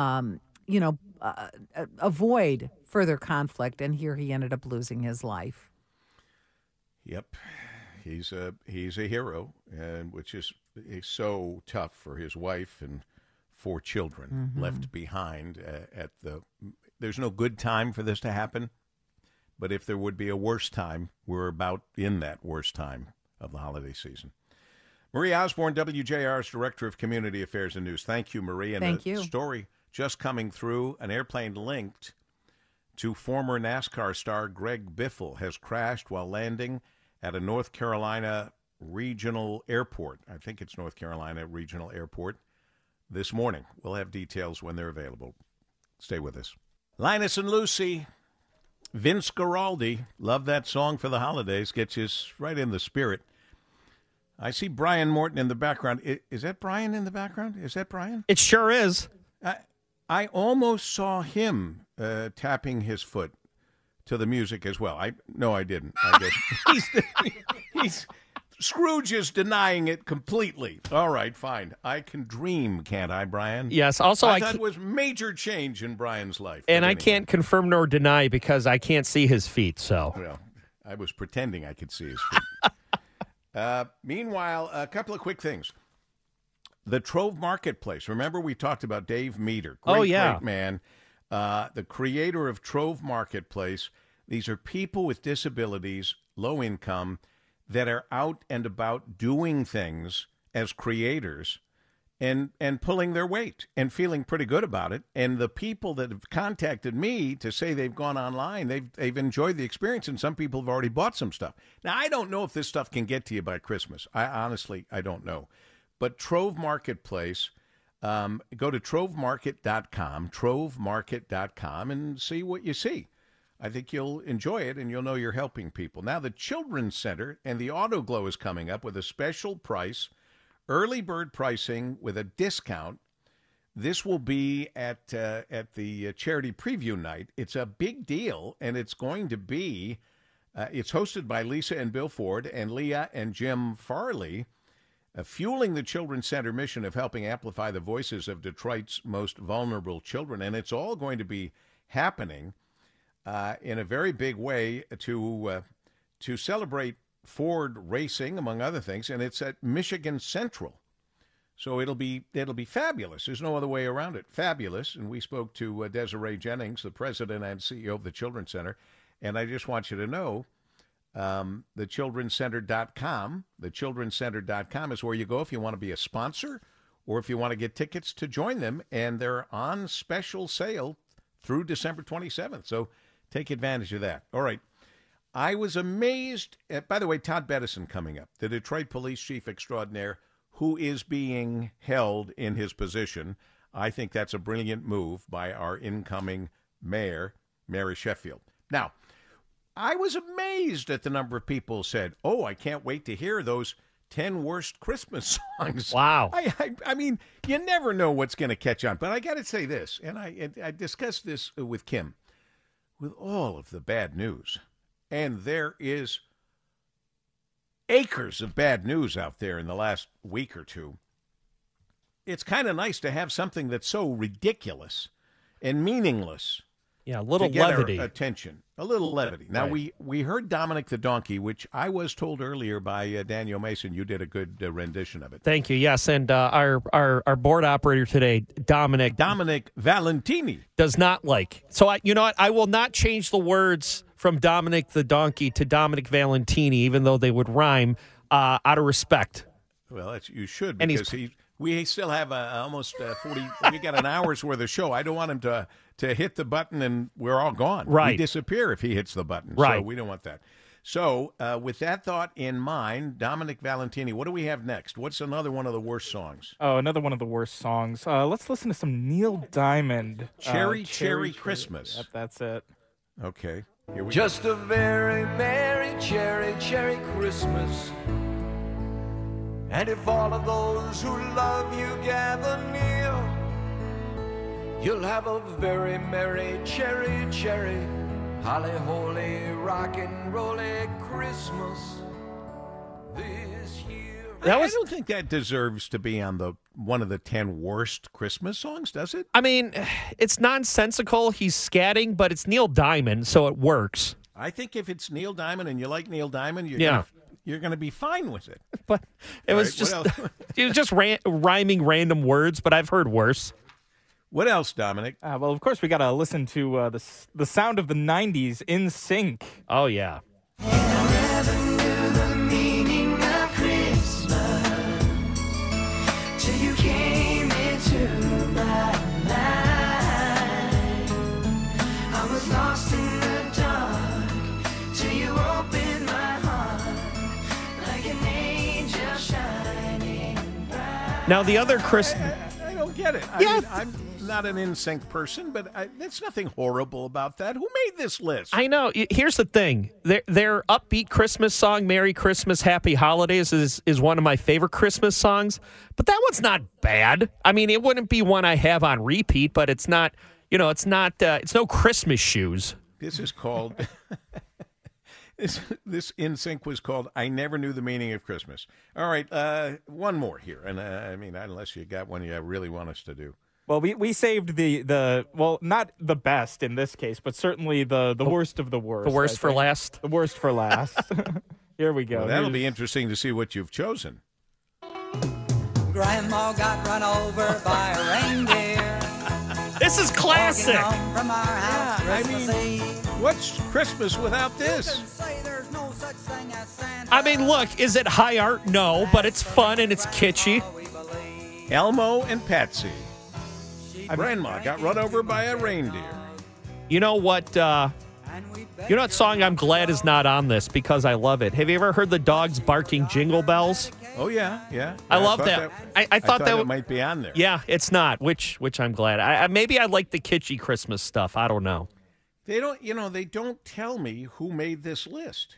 avoid further conflict. And here he ended up losing his life. Yep. He's a hero, and which is so tough for his wife and 4 children left behind there's no good time for this to happen, but if there would be a worse time, we're about in that worst time of the holiday season. Marie Osborne, WJR's Director of Community Affairs and News. Thank you, Marie. And Thank you. Story just coming through, an airplane linked to former NASCAR star Greg Biffle has crashed while landing at a North Carolina regional airport. I think it's North Carolina Regional Airport this morning. We'll have details when they're available. Stay with us. Linus and Lucy, Vince Guaraldi. Love that song for the holidays. Gets you right in the spirit. I see Brian Morton in the background. Is that Brian in the background? Is that Brian? It sure is. I almost saw him tapping his foot to the music as well. No, I didn't. I guess he's Scrooge is denying it completely. All right, fine. I can dream, can't I, Brian? Yes. Also, I thought it was major change in Brian's life. And I can't confirm nor deny because I can't see his feet. So, well, I was pretending I could see his feet. Meanwhile, a couple of quick things. The Trove Marketplace. Remember, we talked about Dave Meter. Great man. The creator of Trove Marketplace. These are people with disabilities, low income, that are out and about doing things as creators and pulling their weight and feeling pretty good about it. And the people that have contacted me to say they've gone online, they've enjoyed the experience, and some people have already bought some stuff. Now, I don't know if this stuff can get to you by Christmas. I don't know. But Trove Marketplace, go to trovemarket.com, and see what you see. I think you'll enjoy it, and you'll know you're helping people. Now, the Children's Center and the Auto Glow is coming up with a special price, early bird pricing with a discount. This will be at the charity preview night. It's a big deal, and it's going to be, it's hosted by Lisa and Bill Ford and Leah and Jim Farley, fueling the Children's Center mission of helping amplify the voices of Detroit's most vulnerable children. And it's all going to be happening in a very big way to celebrate Ford racing, among other things, and it's at Michigan Central. So it'll be fabulous. There's no other way around it. Fabulous. And we spoke to Desiree Jennings, the president and CEO of the Children's Center, and I just want you to know, thechildrencenter.com. Thechildrencenter.com is where you go if you want to be a sponsor or if you want to get tickets to join them, and they're on special sale through December 27th. So take advantage of that. All right. I was amazed by the way, Todd Bettison coming up, the Detroit police chief extraordinaire, who is being held in his position. I think that's a brilliant move by our incoming mayor, Mary Sheffield. Now, I was amazed at the number of people who said, "Oh, I can't wait to hear those 10 worst Christmas songs." Wow. I mean, you never know what's going to catch on. But I got to say this, and I discussed this with Kim, with all of the bad news, and there is acres of bad news out there in the last week or two. It's kind of nice to have something that's so ridiculous and meaningless. Yeah, a little to get levity. Our attention. A little levity. Now, right. we heard Dominic the Donkey, which I was told earlier by Daniel Mason. You did a good rendition of it. Thank you. Yes, and our board operator today, Dominic Valentini, does not like. So, you know what? I will not change the words from Dominic the Donkey to Dominic Valentini, even though they would rhyme, out of respect. Well, you should, because we still have almost 40. We got an hour's worth of show. I don't want him to hit the button and we're all gone. Right. We disappear if he hits the button. Right. So we don't want that. So, with that thought in mind, Dominic Valentini, what do we have next? What's another one of the worst songs? Oh, another one of the worst songs. Let's listen to some Neil Diamond. Cherry Christmas. Yep, that's it. Okay. Here we Just a very merry cherry Christmas. And if all of those who love you gather near, you'll have a very merry cherry, holly holy, rock and rolly Christmas this year. I don't think that deserves to be on one of the 10 worst Christmas songs, does it? I mean, it's nonsensical. He's scatting, but it's Neil Diamond, so it works. I think if it's Neil Diamond and you like Neil Diamond, you're going to be fine with it. But it was just rhyming random words, but I've heard worse. What else, Dominic? Well, of course, we got to listen to the sound of the 90s, In Sync. Oh, yeah. Now, the other I don't get it. I'm not an NSYNC person, but there's nothing horrible about that. Who made this list? I know. Here's the thing. Their upbeat Christmas song, Merry Christmas, Happy Holidays, is one of my favorite Christmas songs. But that one's not bad. I mean, it wouldn't be one I have on repeat, but it's not, it's no Christmas shoes. This is called... This In Sync was called I Never Knew the Meaning of Christmas. All right, one more here. And I mean, unless you got one you really want us to do. Well, we saved the not the best in this case, but certainly the worst of the worst. The worst for last? The worst for last. Here we go. Well, that'll be interesting to see what you've chosen. Grandma got run over by a reindeer. This is classic. From our house Christmas Eve. What's Christmas without this? I mean, look, is it high art? No, but it's fun and it's kitschy. Elmo and Patsy. Grandma got run over by a reindeer. You know what song I'm glad is not on this because I love it. Have you ever heard the dogs barking Jingle Bells? Oh, yeah. I love that. I thought that it might be on there. Yeah, it's not, which I'm glad. Maybe I like the kitschy Christmas stuff. I don't know. They don't tell me who made this list.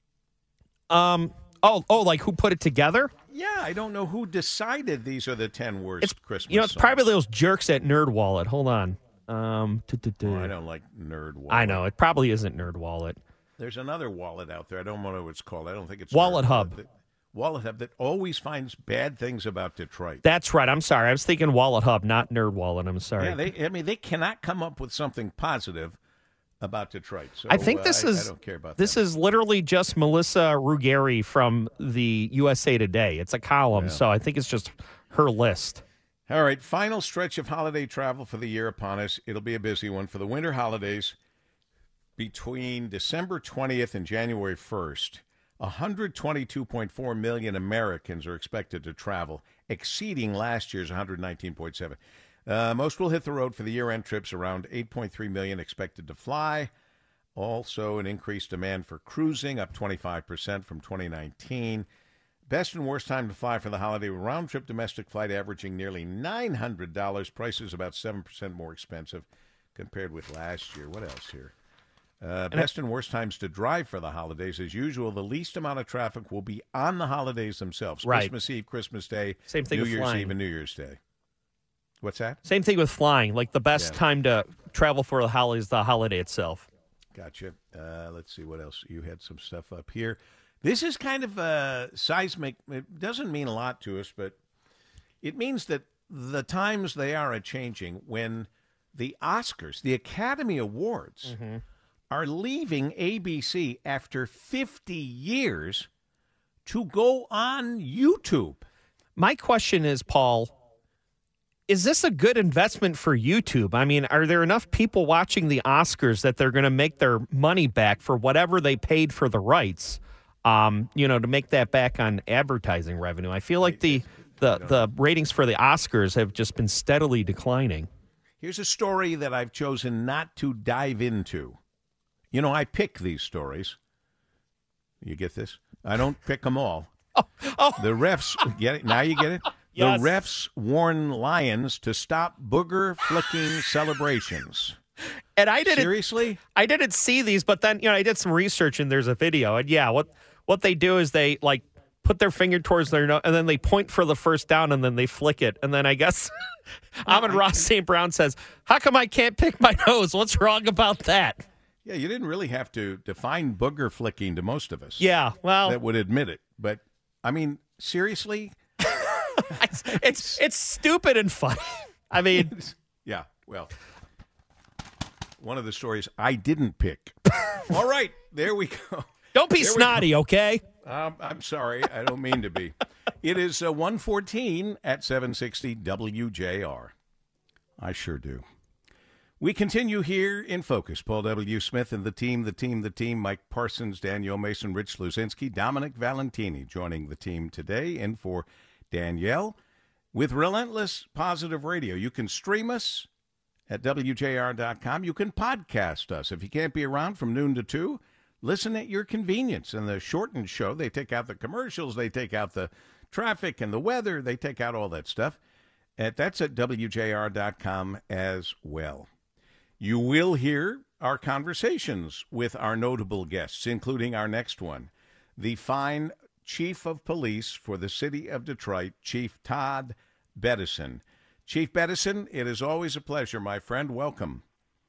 Like who put it together? Yeah, I don't know who decided these are the 10 worst Christmas songs. It's probably those jerks at NerdWallet. Hold on. I don't like NerdWallet. I know. It probably isn't NerdWallet. The's another wallet out there. I don't know what it's called. I don't think it's Wallet Hub. Wallet Hub that always finds bad things about Detroit. That's right. I'm sorry. I was thinking Wallet Hub, not NerdWallet. I'm sorry. Yeah, they cannot come up with something positive about Detroit. So I think this is. I don't care about this them. is literally just Melissa Ruggieri from the USA Today. It's a column, so I think it's just her list. All right, final stretch of holiday travel for the year upon us. It'll be a busy one for the winter holidays. Between December 20th and January 1st, 122.4 million Americans are expected to travel, exceeding last year's 119.7. Most will hit the road for the year-end trips, around 8.3 million expected to fly. Also, an increased demand for cruising, up 25% from 2019. Best and worst time to fly for the holiday, round-trip domestic flight averaging nearly $900. Prices about 7% more expensive compared with last year. What else here? Best and worst times to drive for the holidays. As usual, the least amount of traffic will be on the holidays themselves. Right. Christmas Eve, Christmas Day, Same thing New with Year's flying. Eve, and New Year's Day. What's that? Same thing with flying. Like the best time to travel for the holiday is the holiday itself. Gotcha. Let's see what else. You had some stuff up here. This is kind of seismic. It doesn't mean a lot to us, but it means that the times they are changing when the Oscars, the Academy Awards, are leaving ABC after 50 years to go on YouTube. My question is, Paul, is this a good investment for YouTube? I mean, are there enough people watching the Oscars that they're going to make their money back for whatever they paid for the rights, to make that back on advertising revenue? I feel like the ratings for the Oscars have just been steadily declining. Here's a story that I've chosen not to dive into. I pick these stories. You get this? I don't pick them all. Oh. The refs, get it? Now you get it? Yes. The refs warn Lions to stop booger-flicking celebrations. And I didn't Seriously? I didn't see these, but then I did some research and there's a video. And yeah, what they do is they like put their finger towards their nose and then they point for the first down and then they flick it. And then I guess Amon-Ra St. Brown says, "How come I can't pick my nose? What's wrong about that?" Yeah, you didn't really have to define booger flicking to most of us. Yeah, well, that would admit it. But I mean, seriously? it's stupid and funny. I mean, yeah, well, one of the stories I didn't pick. All right, there we go. Don't be snotty, okay? I'm sorry. I don't mean to be. It is 1:14 at 760 WJR. I sure do. We continue here in Focus. Paul W. Smith and the team, Mike Parsons, Danielle Mason, Rich Luzinski, Dominic Valentini joining the team today. And for Danielle, with Relentless Positive Radio, you can stream us at WJR.com. You can podcast us. If you can't be around from noon to 2, listen at your convenience. And the shortened show, they take out the commercials, they take out the traffic and the weather, they take out all that stuff. That's at WJR.com as well. You will hear our conversations with our notable guests, including our next one, the fine Chief of Police for the City of Detroit, Chief Todd Bettison. Chief Bettison, it is always a pleasure, my friend. Welcome.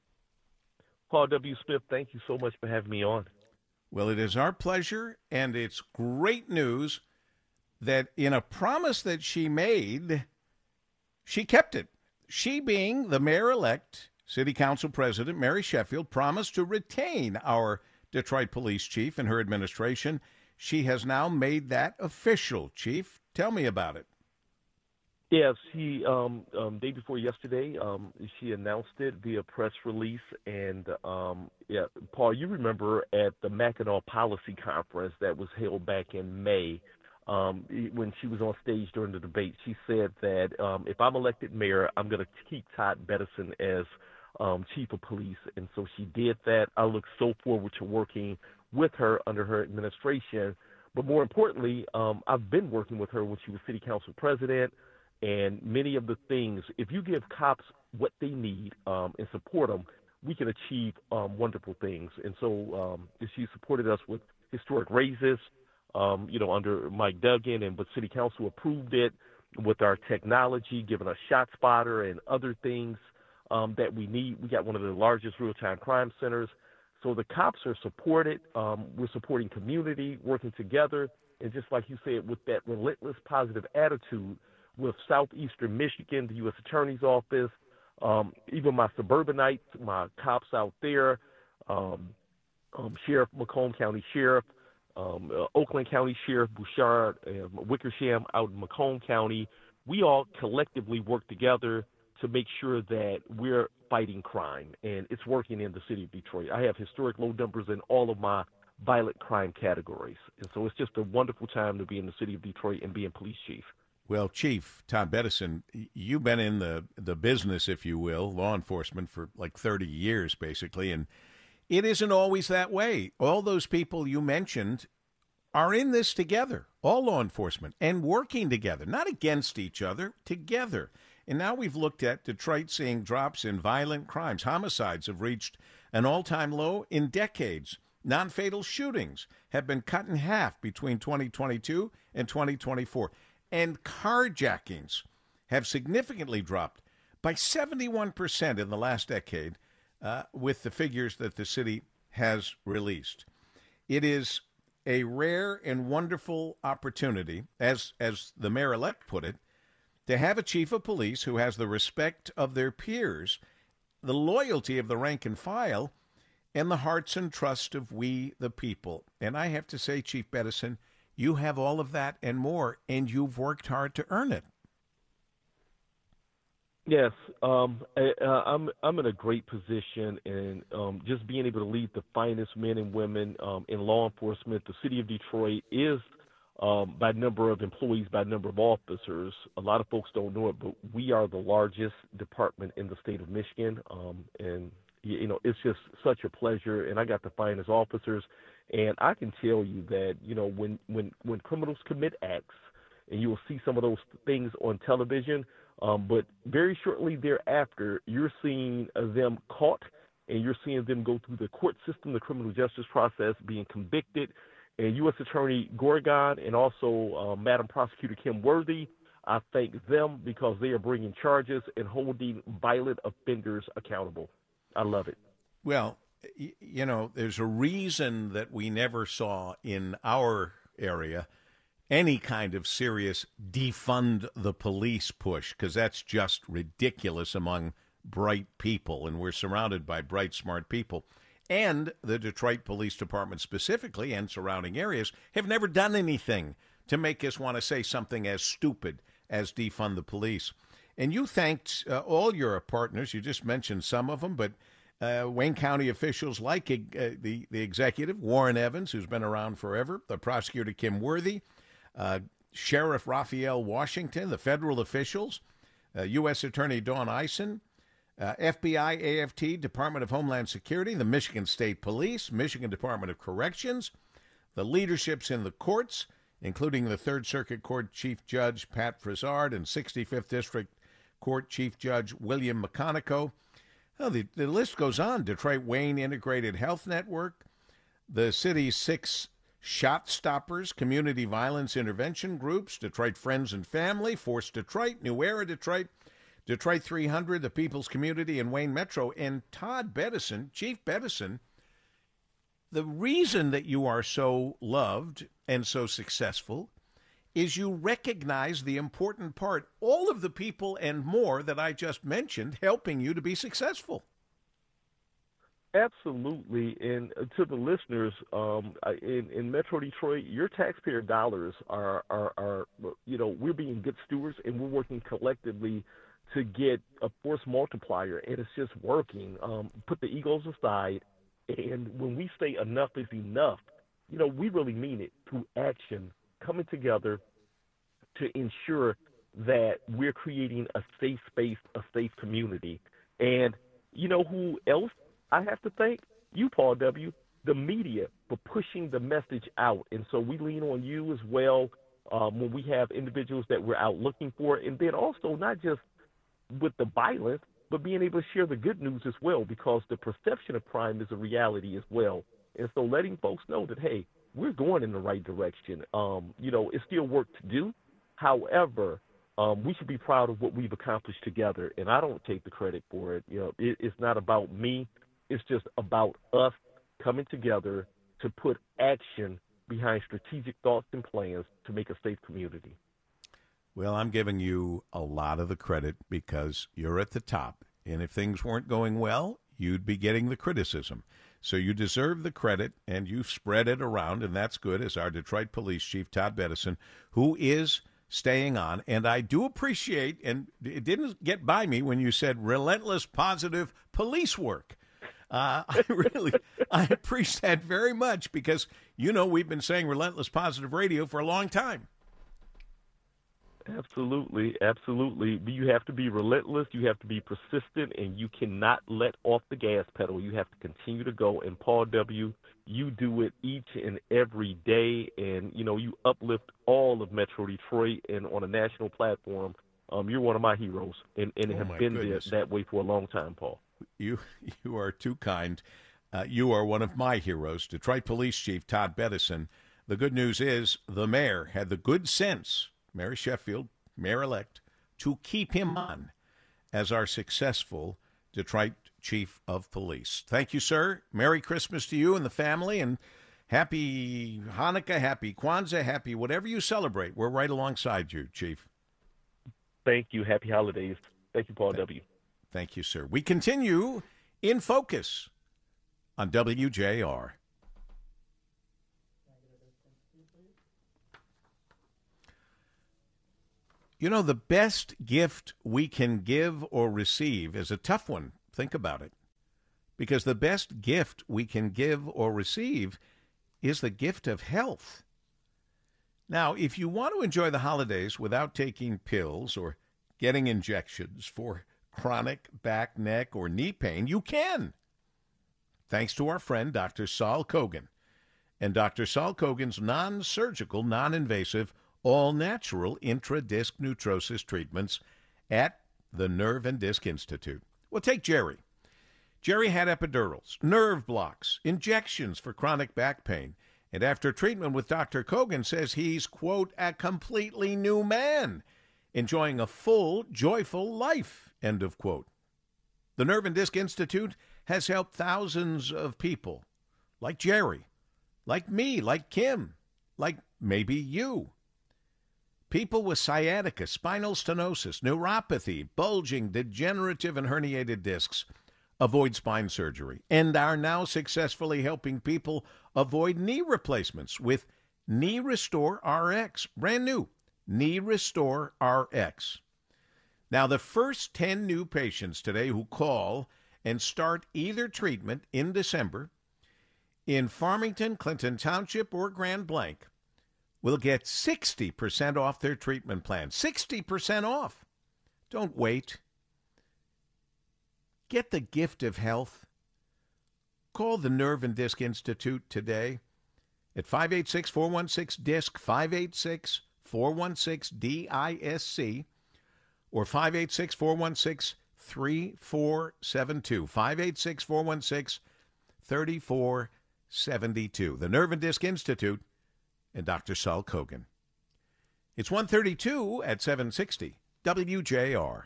Paul W. Smith, thank you so much for having me on. Well, it is our pleasure, and it's great news that in a promise that she made, she kept it. She, being the mayor-elect, City Council President Mary Sheffield, promised to retain our Detroit Police Chief and her administration. She has now made that official. Chief, tell me about it. Yes, she day before yesterday, she announced it via press release. And yeah, Paul, you remember at the Mackinac Policy Conference that was held back in May, when she was on stage during the debate, she said that if I'm elected mayor, I'm going to keep Todd Bettison as chief of police. And so she did that. I look so forward to working with her under her administration. But more importantly, I've been working with her when she was city council president, and many of the things, if you give cops what they need and support them, we can achieve wonderful things. And so she supported us with historic raises, under Mike Duggan, and but city council approved it with our technology, giving us ShotSpotter and other things that we need. We got one of the largest real-time crime centers. So the cops are supported. We're supporting community, working together. And just like you said, with that relentless positive attitude with Southeastern Michigan, the U.S. Attorney's Office, even my suburbanites, my cops out there, Sheriff, Macomb County Sheriff, Oakland County Sheriff Bouchard, Wickersham out in Macomb County, we all collectively work together to make sure that we're fighting crime, and it's working in the city of Detroit. I have historic low numbers in all of my violent crime categories, and so it's just a wonderful time to be in the city of Detroit and being police chief. Well, Chief Todd Bettison, you've been in the business, if you will, law enforcement for like 30 years, basically, and it isn't always that way. All those people you mentioned are in this together, all law enforcement, and working together, not against each other, together. And now we've looked at Detroit seeing drops in violent crimes. Homicides have reached an all-time low in decades. Non-fatal shootings have been cut in half between 2022 and 2024. And carjackings have significantly dropped by 71% in the last decade with the figures that the city has released. It is a rare and wonderful opportunity, as the mayor-elect put it, to have a chief of police who has the respect of their peers, the loyalty of the rank and file, and the hearts and trust of we the people. And I have to say, Chief Bettison, you have all of that and more, and you've worked hard to earn it. Yes, I'm in a great position, and just being able to lead the finest men and women in law enforcement. The city of Detroit is, by number of employees, by number of officers. A lot of folks don't know it, but we are the largest department in the state of Michigan, and it's just such a pleasure. And I got to find his officers, and I can tell you that, when criminals commit acts, and you will see some of those things on television, but very shortly thereafter, you're seeing them caught, and you're seeing them go through the court system, the criminal justice process, being convicted. And U.S. Attorney Gorgon and also Madam Prosecutor Kim Worthy, I thank them because they are bringing charges and holding violent offenders accountable. I love it. Well, there's a reason that we never saw in our area any kind of serious defund the police push, because that's just ridiculous among bright people, and we're surrounded by bright, smart people. And the Detroit Police Department specifically and surrounding areas have never done anything to make us want to say something as stupid as defund the police. And you thanked all your partners. You just mentioned some of them, but Wayne County officials like the executive, Warren Evans, who's been around forever, the prosecutor, Kim Worthy, Sheriff Raphael Washington, the federal officials, U.S. Attorney Dawn Eisen, FBI, AFT, Department of Homeland Security, the Michigan State Police, Michigan Department of Corrections, the leaderships in the courts, including the Third Circuit Court Chief Judge Pat Frizard and 65th District Court Chief Judge William McConaughey. Well, the list goes on. Detroit Wayne Integrated Health Network, the city's 6 Shot Stoppers, community violence intervention groups, Detroit Friends and Family, Force Detroit, New Era Detroit, Detroit 300, the People's Community, and Wayne Metro. And Todd Bettison, Chief Bettison, the reason that you are so loved and so successful is you recognize the important part, all of the people and more that I just mentioned helping you to be successful. Absolutely. And to the listeners, in Metro Detroit, your taxpayer dollars are we're being good stewards, and we're working collectively to get a force multiplier, and it's just working. Put the egos aside, and when we say enough is enough, we really mean it through action, coming together to ensure that we're creating a safe space, a safe community. And who else I have to thank? You, Paul W., the media, for pushing the message out. And so we lean on you as well when we have individuals that we're out looking for, and then also not just with the violence, but being able to share the good news as well, because the perception of crime is a reality as well. And so letting folks know that, hey, we're going in the right direction. It's still work to do. However, we should be proud of what we've accomplished together, and I don't take the credit for it. It's not about me. It's just about us coming together to put action behind strategic thoughts and plans to make a safe community. Well, I'm giving you a lot of the credit because you're at the top. And if things weren't going well, you'd be getting the criticism. So you deserve the credit, and you've spread it around, and that's good, as our Detroit Police Chief, Todd Bettison, who is staying on. And I do appreciate, and it didn't get by me when you said relentless positive police work. I appreciate that very much because, we've been saying relentless positive radio for a long time. Absolutely, absolutely. But you have to be relentless, you have to be persistent, and you cannot let off the gas pedal. You have to continue to go. And Paul W., you do it each and every day, and, you uplift all of Metro Detroit, and on a national platform, you're one of my heroes, and have been there that way for a long time, Paul. You are too kind. You are one of my heroes, Detroit Police Chief Todd Bettison. The good news is the mayor had the good sense, Mary Sheffield, mayor-elect, to keep him on as our successful Detroit Chief of Police. Thank you, sir. Merry Christmas to you and the family, and happy Hanukkah, happy Kwanzaa, happy whatever you celebrate. We're right alongside you, Chief. Thank you. Happy holidays. Thank you, Paul W. Thank you, sir. We continue in focus on WJR. The best gift we can give or receive is a tough one. Think about it. Because the best gift we can give or receive is the gift of health. Now, if you want to enjoy the holidays without taking pills or getting injections for chronic back, neck, or knee pain, you can. thanks to our friend Dr. Saul Kogan and Dr. Saul Kogan's non-surgical, non-invasive, all-natural intradisc neutrosis treatments at the Nerve and Disc Institute. Well, take Jerry. Jerry had epidurals, nerve blocks, injections for chronic back pain, and after treatment with Dr. Kogan says he's, quote, a completely new man, enjoying a full, joyful life, end of quote. The Nerve and Disc Institute has helped thousands of people, like Jerry, like me, like Kim, like maybe you. People with sciatica, spinal stenosis, neuropathy, bulging, degenerative, and herniated discs avoid spine surgery and are now successfully helping people avoid knee replacements with Knee Restore RX. Brand new, Knee Restore RX. Now, the first 10 new patients today who call and start either treatment in December in Farmington, Clinton Township, or Grand Blanc will get 60% off their treatment plan. 60% off. Don't wait. Get the gift of health. Call the Nerve and Disc Institute today at 586-416-DISC, 586-416-DISC, or 586-416-3472, 586-416-3472. The Nerve and Disc Institute and Dr. Saul Kogan. It's 1:32 at 760 WJR.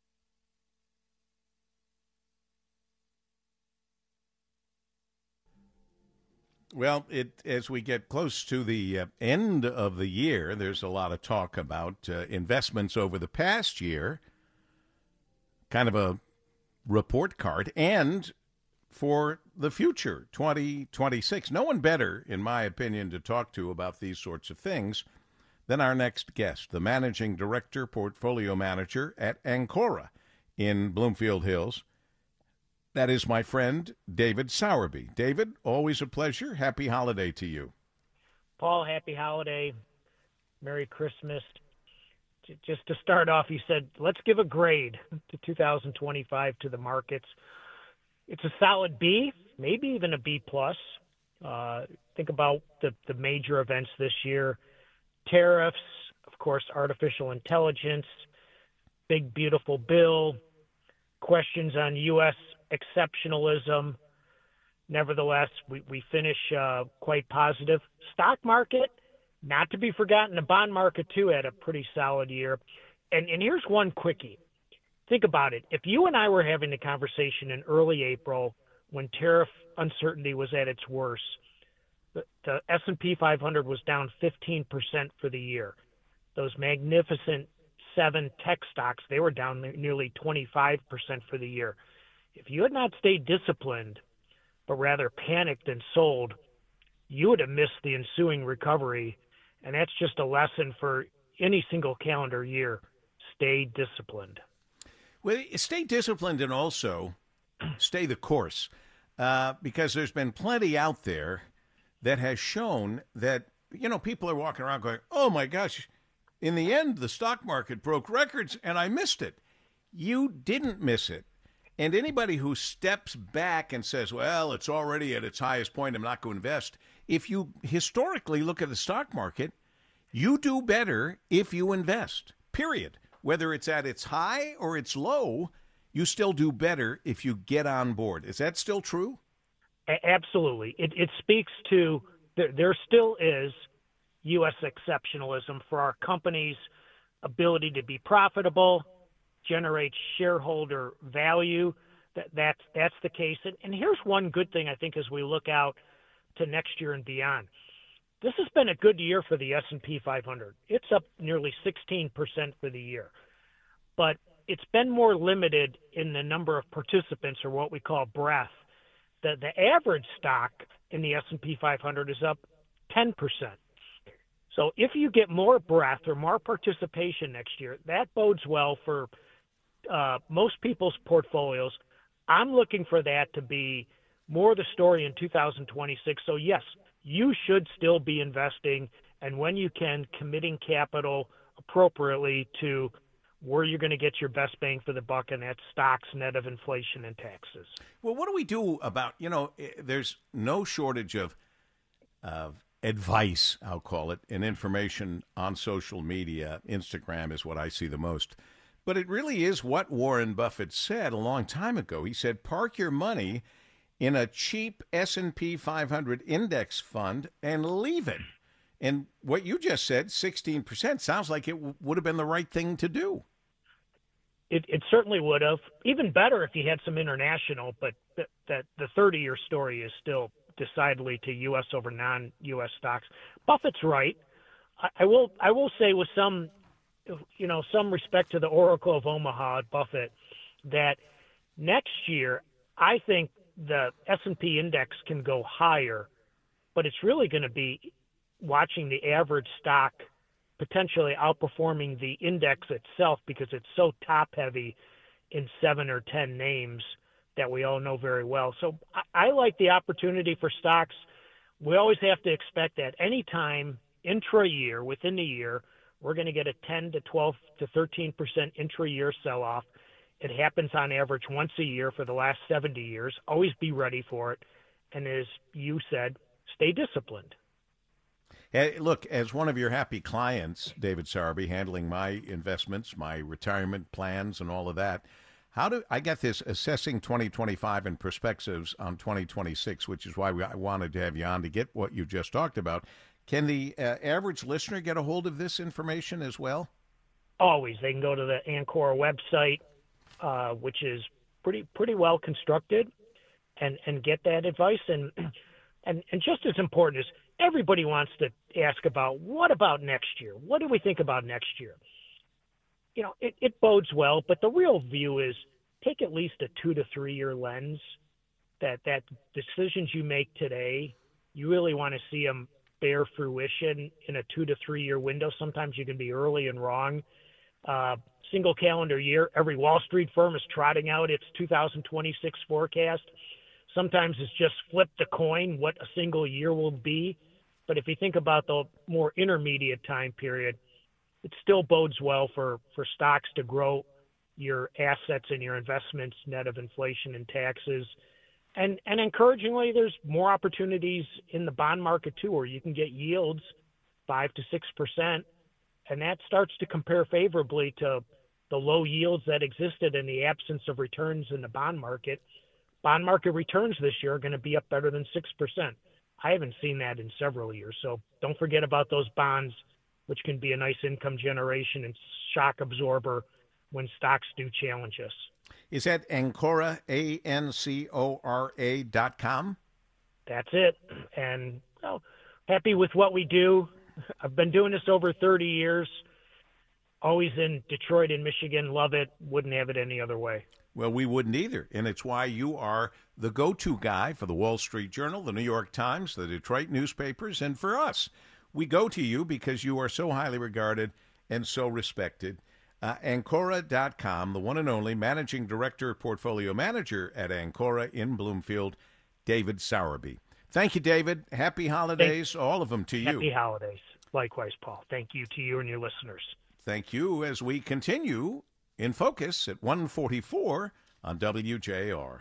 Well, as we get close to the end of the year, there's a lot of talk about investments over the past year, kind of a report card, and for the future, 2026. No one better, in my opinion, to talk to about these sorts of things than our next guest, the Managing Director, Portfolio Manager at Ancora in Bloomfield Hills. That is my friend, David Sowerby. David, always a pleasure. Happy holiday to you. Paul, happy holiday. Merry Christmas. Just to start off, you said, let's give a grade to 2025 to the markets. It's a solid B, maybe even a B+. Think about the major events this year. Tariffs, of course, artificial intelligence, big, beautiful bill, questions on U.S. exceptionalism. Nevertheless, we finish quite positive. Stock market, not to be forgotten, the bond market, too, had a pretty solid year. And here's one quickie. Think about it. If you and I were having a conversation in early April when tariff uncertainty was at its worst, the S&P 500 was down 15% for the year. Those magnificent 7 tech stocks, they were down nearly 25% for the year. If you had not stayed disciplined, but rather panicked and sold, you would have missed the ensuing recovery. And that's just a lesson for any single calendar year. Stay disciplined. Well, stay disciplined and also stay the course, because there's been plenty out there that has shown that, people are walking around going, oh, my gosh, in the end, the stock market broke records and I missed it. You didn't miss it. And anybody who steps back and says, well, it's already at its highest point, I'm not going to invest. If you historically look at the stock market, you do better if you invest, period. Whether it's at its high or its low, you still do better if you get on board. Is that still true? Absolutely. It speaks to there still is U.S. exceptionalism for our company's ability to be profitable, generate shareholder value. That's the case. And here's one good thing, I think, as we look out to next year and beyond. This has been a good year for the S&P 500. It's up nearly 16% for the year. But it's been more limited in the number of participants, or what we call breadth. The average stock in the S&P 500 is up 10%. So if you get more breadth or more participation next year, that bodes well for most people's portfolios. I'm looking for that to be more the story in 2026. So yes, you should still be investing, and when you can, committing capital appropriately to where you're going to get your best bang for the buck, and that's stocks net of inflation and taxes. Well, what do we do about, there's no shortage of advice, I'll call it, and information on social media. Instagram is what I see the most. But it really is what Warren Buffett said a long time ago. He said, park your money in a cheap S&P 500 index fund and leave it. And what you just said, 16%, sounds like it would have been the right thing to do. It certainly would have. Even better if you had some international, but that the 30-year story is still decidedly to U.S. over non-U.S. stocks. Buffett's right. I will say with some respect to the Oracle of Omaha at Buffett, that next year I think the S&P index can go higher, but it's really going to be watching the average stock potentially outperforming the index itself because it's so top-heavy in 7 or 10 names that we all know very well. So I like the opportunity for stocks. We always have to expect that any time intra-year, within the year, we're going to get a 10 to 12 to 13% intra-year sell-off. It happens on average once a year for the last 70 years. Always be ready for it. And as you said, stay disciplined. Hey, look, as one of your happy clients, David Sarabia, handling my investments, my retirement plans, and all of that, I get this assessing 2025 and perspectives on 2026, which is why I wanted to have you on to get what you just talked about. Can the average listener get a hold of this information as well? Always. They can go to the Ancora website, which is pretty well constructed, and get that advice. And just as important is everybody wants to ask about what about next year? What do we think about next year? It bodes well, but the real view is take at least a 2 to 3 year lens. That decisions you make today, you really want to see them bear fruition in a 2 to 3 year window. Sometimes you can be early and wrong. Single calendar year, every Wall Street firm is trotting out its 2026 forecast. Sometimes it's just flip the coin what a single year will be. But if you think about the more intermediate time period, it still bodes well for stocks to grow your assets and your investments net of inflation and taxes. And encouragingly, there's more opportunities in the bond market, too, where you can get yields 5 to 6%. And that starts to compare favorably to the low yields that existed in the absence of returns in the bond market. Bond market returns this year are going to be up better than 6%. I haven't seen that in several years. So don't forget about those bonds, which can be a nice income generation and shock absorber when stocks do challenge us. Is that Ancora, ANCORA.com? That's it. And happy with what we do. I've been doing this over 30 years. Always in Detroit and Michigan. Love it. Wouldn't have it any other way. Well, we wouldn't either. And it's why you are the go-to guy for the Wall Street Journal, the New York Times, the Detroit newspapers, and for us. We go to you because you are so highly regarded and so respected. Ancora.com, the one and only managing director, portfolio manager at Ancora in Bloomfield, David Sarabia. Thank you, David. Happy holidays, all of them to you. Happy holidays. Likewise, Paul. Thank you to you and your listeners. Thank you as we continue in Focus at 1:44 on WJR.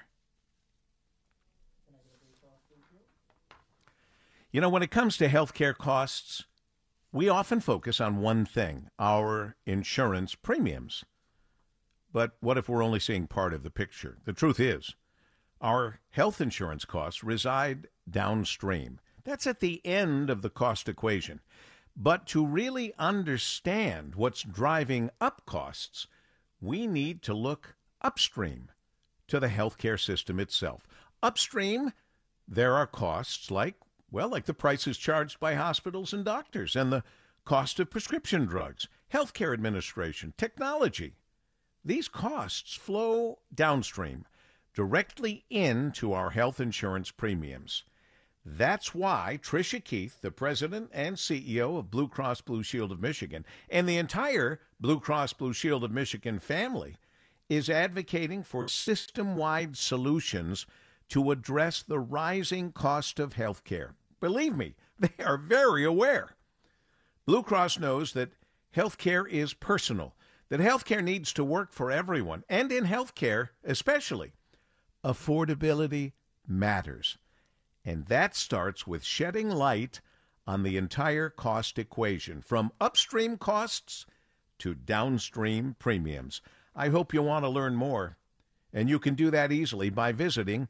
When it comes to healthcare costs, we often focus on one thing, our insurance premiums. But what if we're only seeing part of the picture? The truth is, our health insurance costs reside downstream. That's at the end of the cost equation. But to really understand what's driving up costs, we need to look upstream to the healthcare system itself. Upstream, there are costs like the prices charged by hospitals and doctors and the cost of prescription drugs, healthcare administration, technology. These costs flow downstream directly into our health insurance premiums. That's why Tricia Keith, the president and CEO of Blue Cross Blue Shield of Michigan, and the entire Blue Cross Blue Shield of Michigan family is advocating for system-wide solutions to address the rising cost of health care. Believe me, they are very aware. Blue Cross knows that health care is personal, that healthcare needs to work for everyone, and in healthcare especially. Affordability matters, and that starts with shedding light on the entire cost equation, from upstream costs to downstream premiums. I hope you want to learn more, and you can do that easily by visiting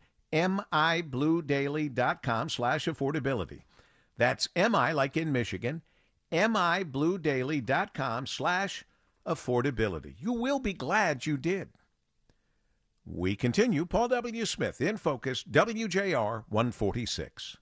mibluedaily.com/affordability. That's MI like in Michigan, mibluedaily.com/affordability. You will be glad you did. We continue. Paul W. Smith in Focus, WJR 146.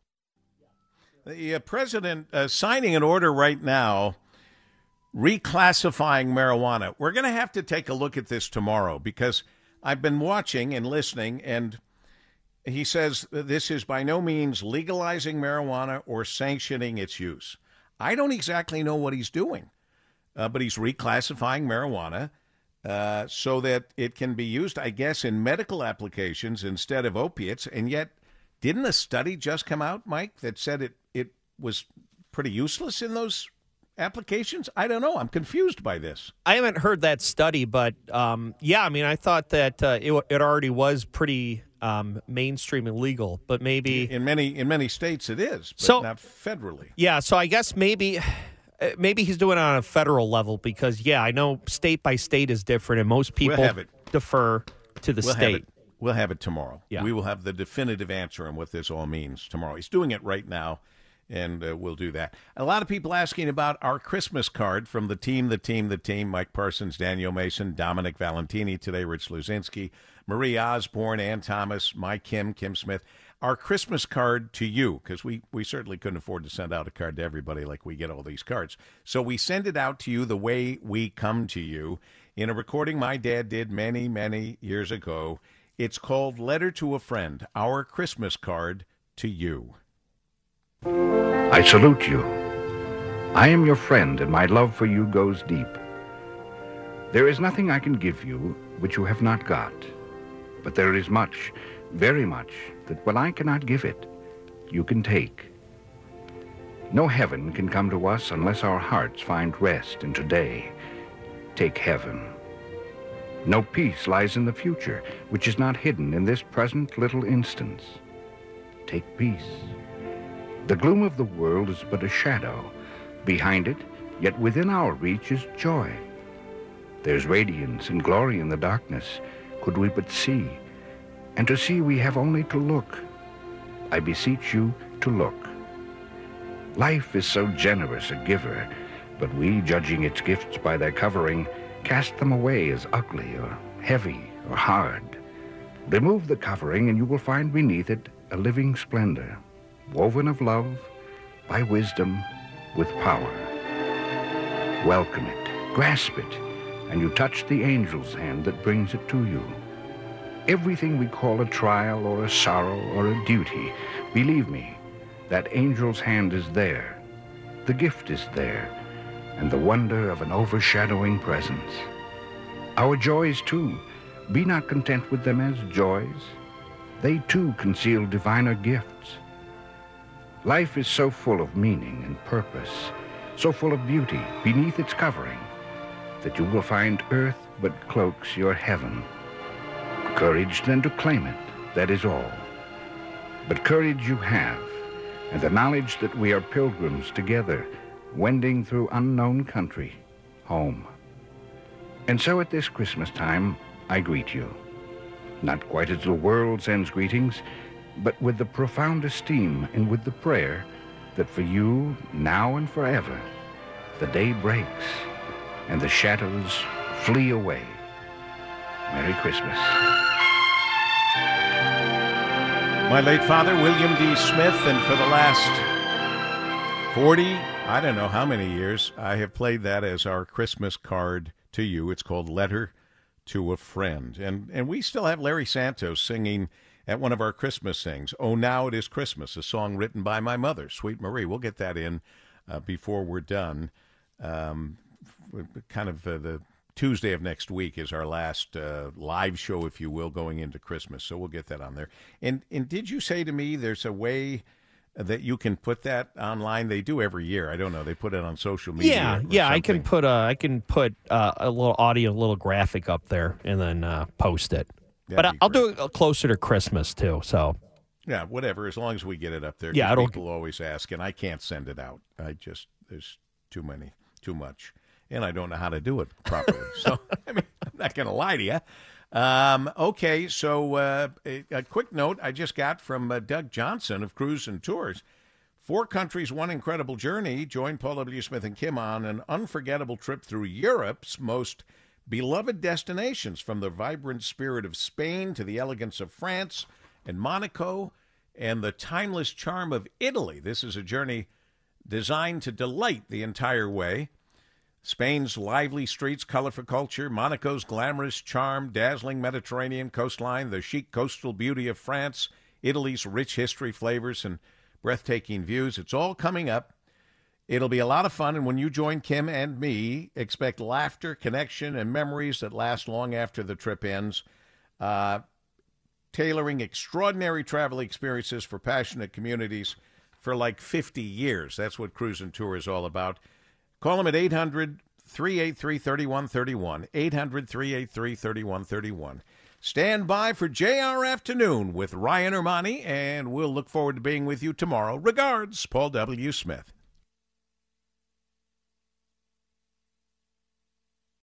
The president signing an order right now reclassifying marijuana. We're going to have to take a look at this tomorrow because I've been watching and listening, and he says this is by no means legalizing marijuana or sanctioning its use. I don't exactly know what he's doing, but he's reclassifying marijuana so that it can be used, I guess, in medical applications instead of opiates. And yet, didn't a study just come out, Mike, that said it was pretty useless in those applications? I don't know. I'm confused by this. I haven't heard that study, but I thought that it already was pretty mainstream and legal, but maybe in many states it is, but not federally. Yeah, so I guess maybe he's doing it on a federal level because I know state by state is different, and most people defer to the state. We'll have it tomorrow. Yeah. We will have the definitive answer on what this all means tomorrow. He's doing it right now, and we'll do that. A lot of people asking about our Christmas card from the team. Mike Parsons, Daniel Mason, Dominic Valentini, today Rich Luzinski, Marie Osborne, Ann Thomas, Kim Smith. Our Christmas card to you, because we certainly couldn't afford to send out a card to everybody like we get all these cards. So we send it out to you the way we come to you in a recording my dad did many, many years ago. It's called Letter to a Friend, our Christmas card to you. I salute you. I am your friend, and my love for you goes deep. There is nothing I can give you which you have not got, but there is much, very much, that when I cannot give it, you can take. No heaven can come to us unless our hearts find rest in today. Take heaven. No peace lies in the future, which is not hidden in this present little instance. Take peace. The gloom of the world is but a shadow. Behind it, yet within our reach, is joy. There's radiance and glory in the darkness, could we but see. And to see we have only to look. I beseech you to look. Life is so generous a giver, but we, judging its gifts by their covering, cast them away as ugly or heavy or hard. Remove the covering and you will find beneath it a living splendor, woven of love, by wisdom, with power. Welcome it, grasp it, and you touch the angel's hand that brings it to you. Everything we call a trial or a sorrow or a duty, believe me, that angel's hand is there. The gift is there, and the wonder of an overshadowing presence. Our joys, too, be not content with them as joys. They, too, conceal diviner gifts. Life is so full of meaning and purpose, so full of beauty beneath its covering, that you will find earth but cloaks your heaven. Courage, then, to claim it, that is all. But courage you have, and the knowledge that we are pilgrims together, wending through unknown country, home. And so at this Christmas time, I greet you, not quite as the world sends greetings, but with the profound esteem and with the prayer that for you, now and forever, the day breaks and the shadows flee away. Merry Christmas. My late father, William D. Smith, and for the last 40, I don't know how many years, I have played that as our Christmas card to you. It's called Letter to a Friend. And we still have Larry Santos singing at one of our Christmas things, Oh, Now It Is Christmas, a song written by my mother, Sweet Marie. We'll get that in before we're done. The Tuesday of next week is our last live show, if you will, going into Christmas. So we'll get that on there. And did you say to me there's a way that you can put that online? They do every year. I don't know. They put it on social media. Yeah. I can put a little audio, a little graphic up there, and then post it. I'll do it closer to Christmas too. So yeah, whatever. As long as we get it up there. Yeah, people always ask, and I can't send it out. There's too much, and I don't know how to do it properly. So I mean, I'm not going to lie to you. Okay, so a quick note I just got from Doug Johnson of Cruise and Tours. 4 countries, 1 incredible journey. Join Paul W. Smith and Kim on an unforgettable trip through Europe's most beloved destinations, from the vibrant spirit of Spain to the elegance of France and Monaco and the timeless charm of Italy. This is a journey designed to delight the entire way. Spain's lively streets, colorful culture, Monaco's glamorous charm, dazzling Mediterranean coastline, the chic coastal beauty of France, Italy's rich history, flavors, and breathtaking views. It's all coming up. It'll be a lot of fun, and when you join Kim and me, expect laughter, connection, and memories that last long after the trip ends. Tailoring extraordinary travel experiences for passionate communities for like 50 years. That's what Cruise and Tour is all about. Call them at 800-383-3131, 800-383-3131. Stand by for JR Afternoon with Ryan Ermani, and we'll look forward to being with you tomorrow. Regards, Paul W. Smith.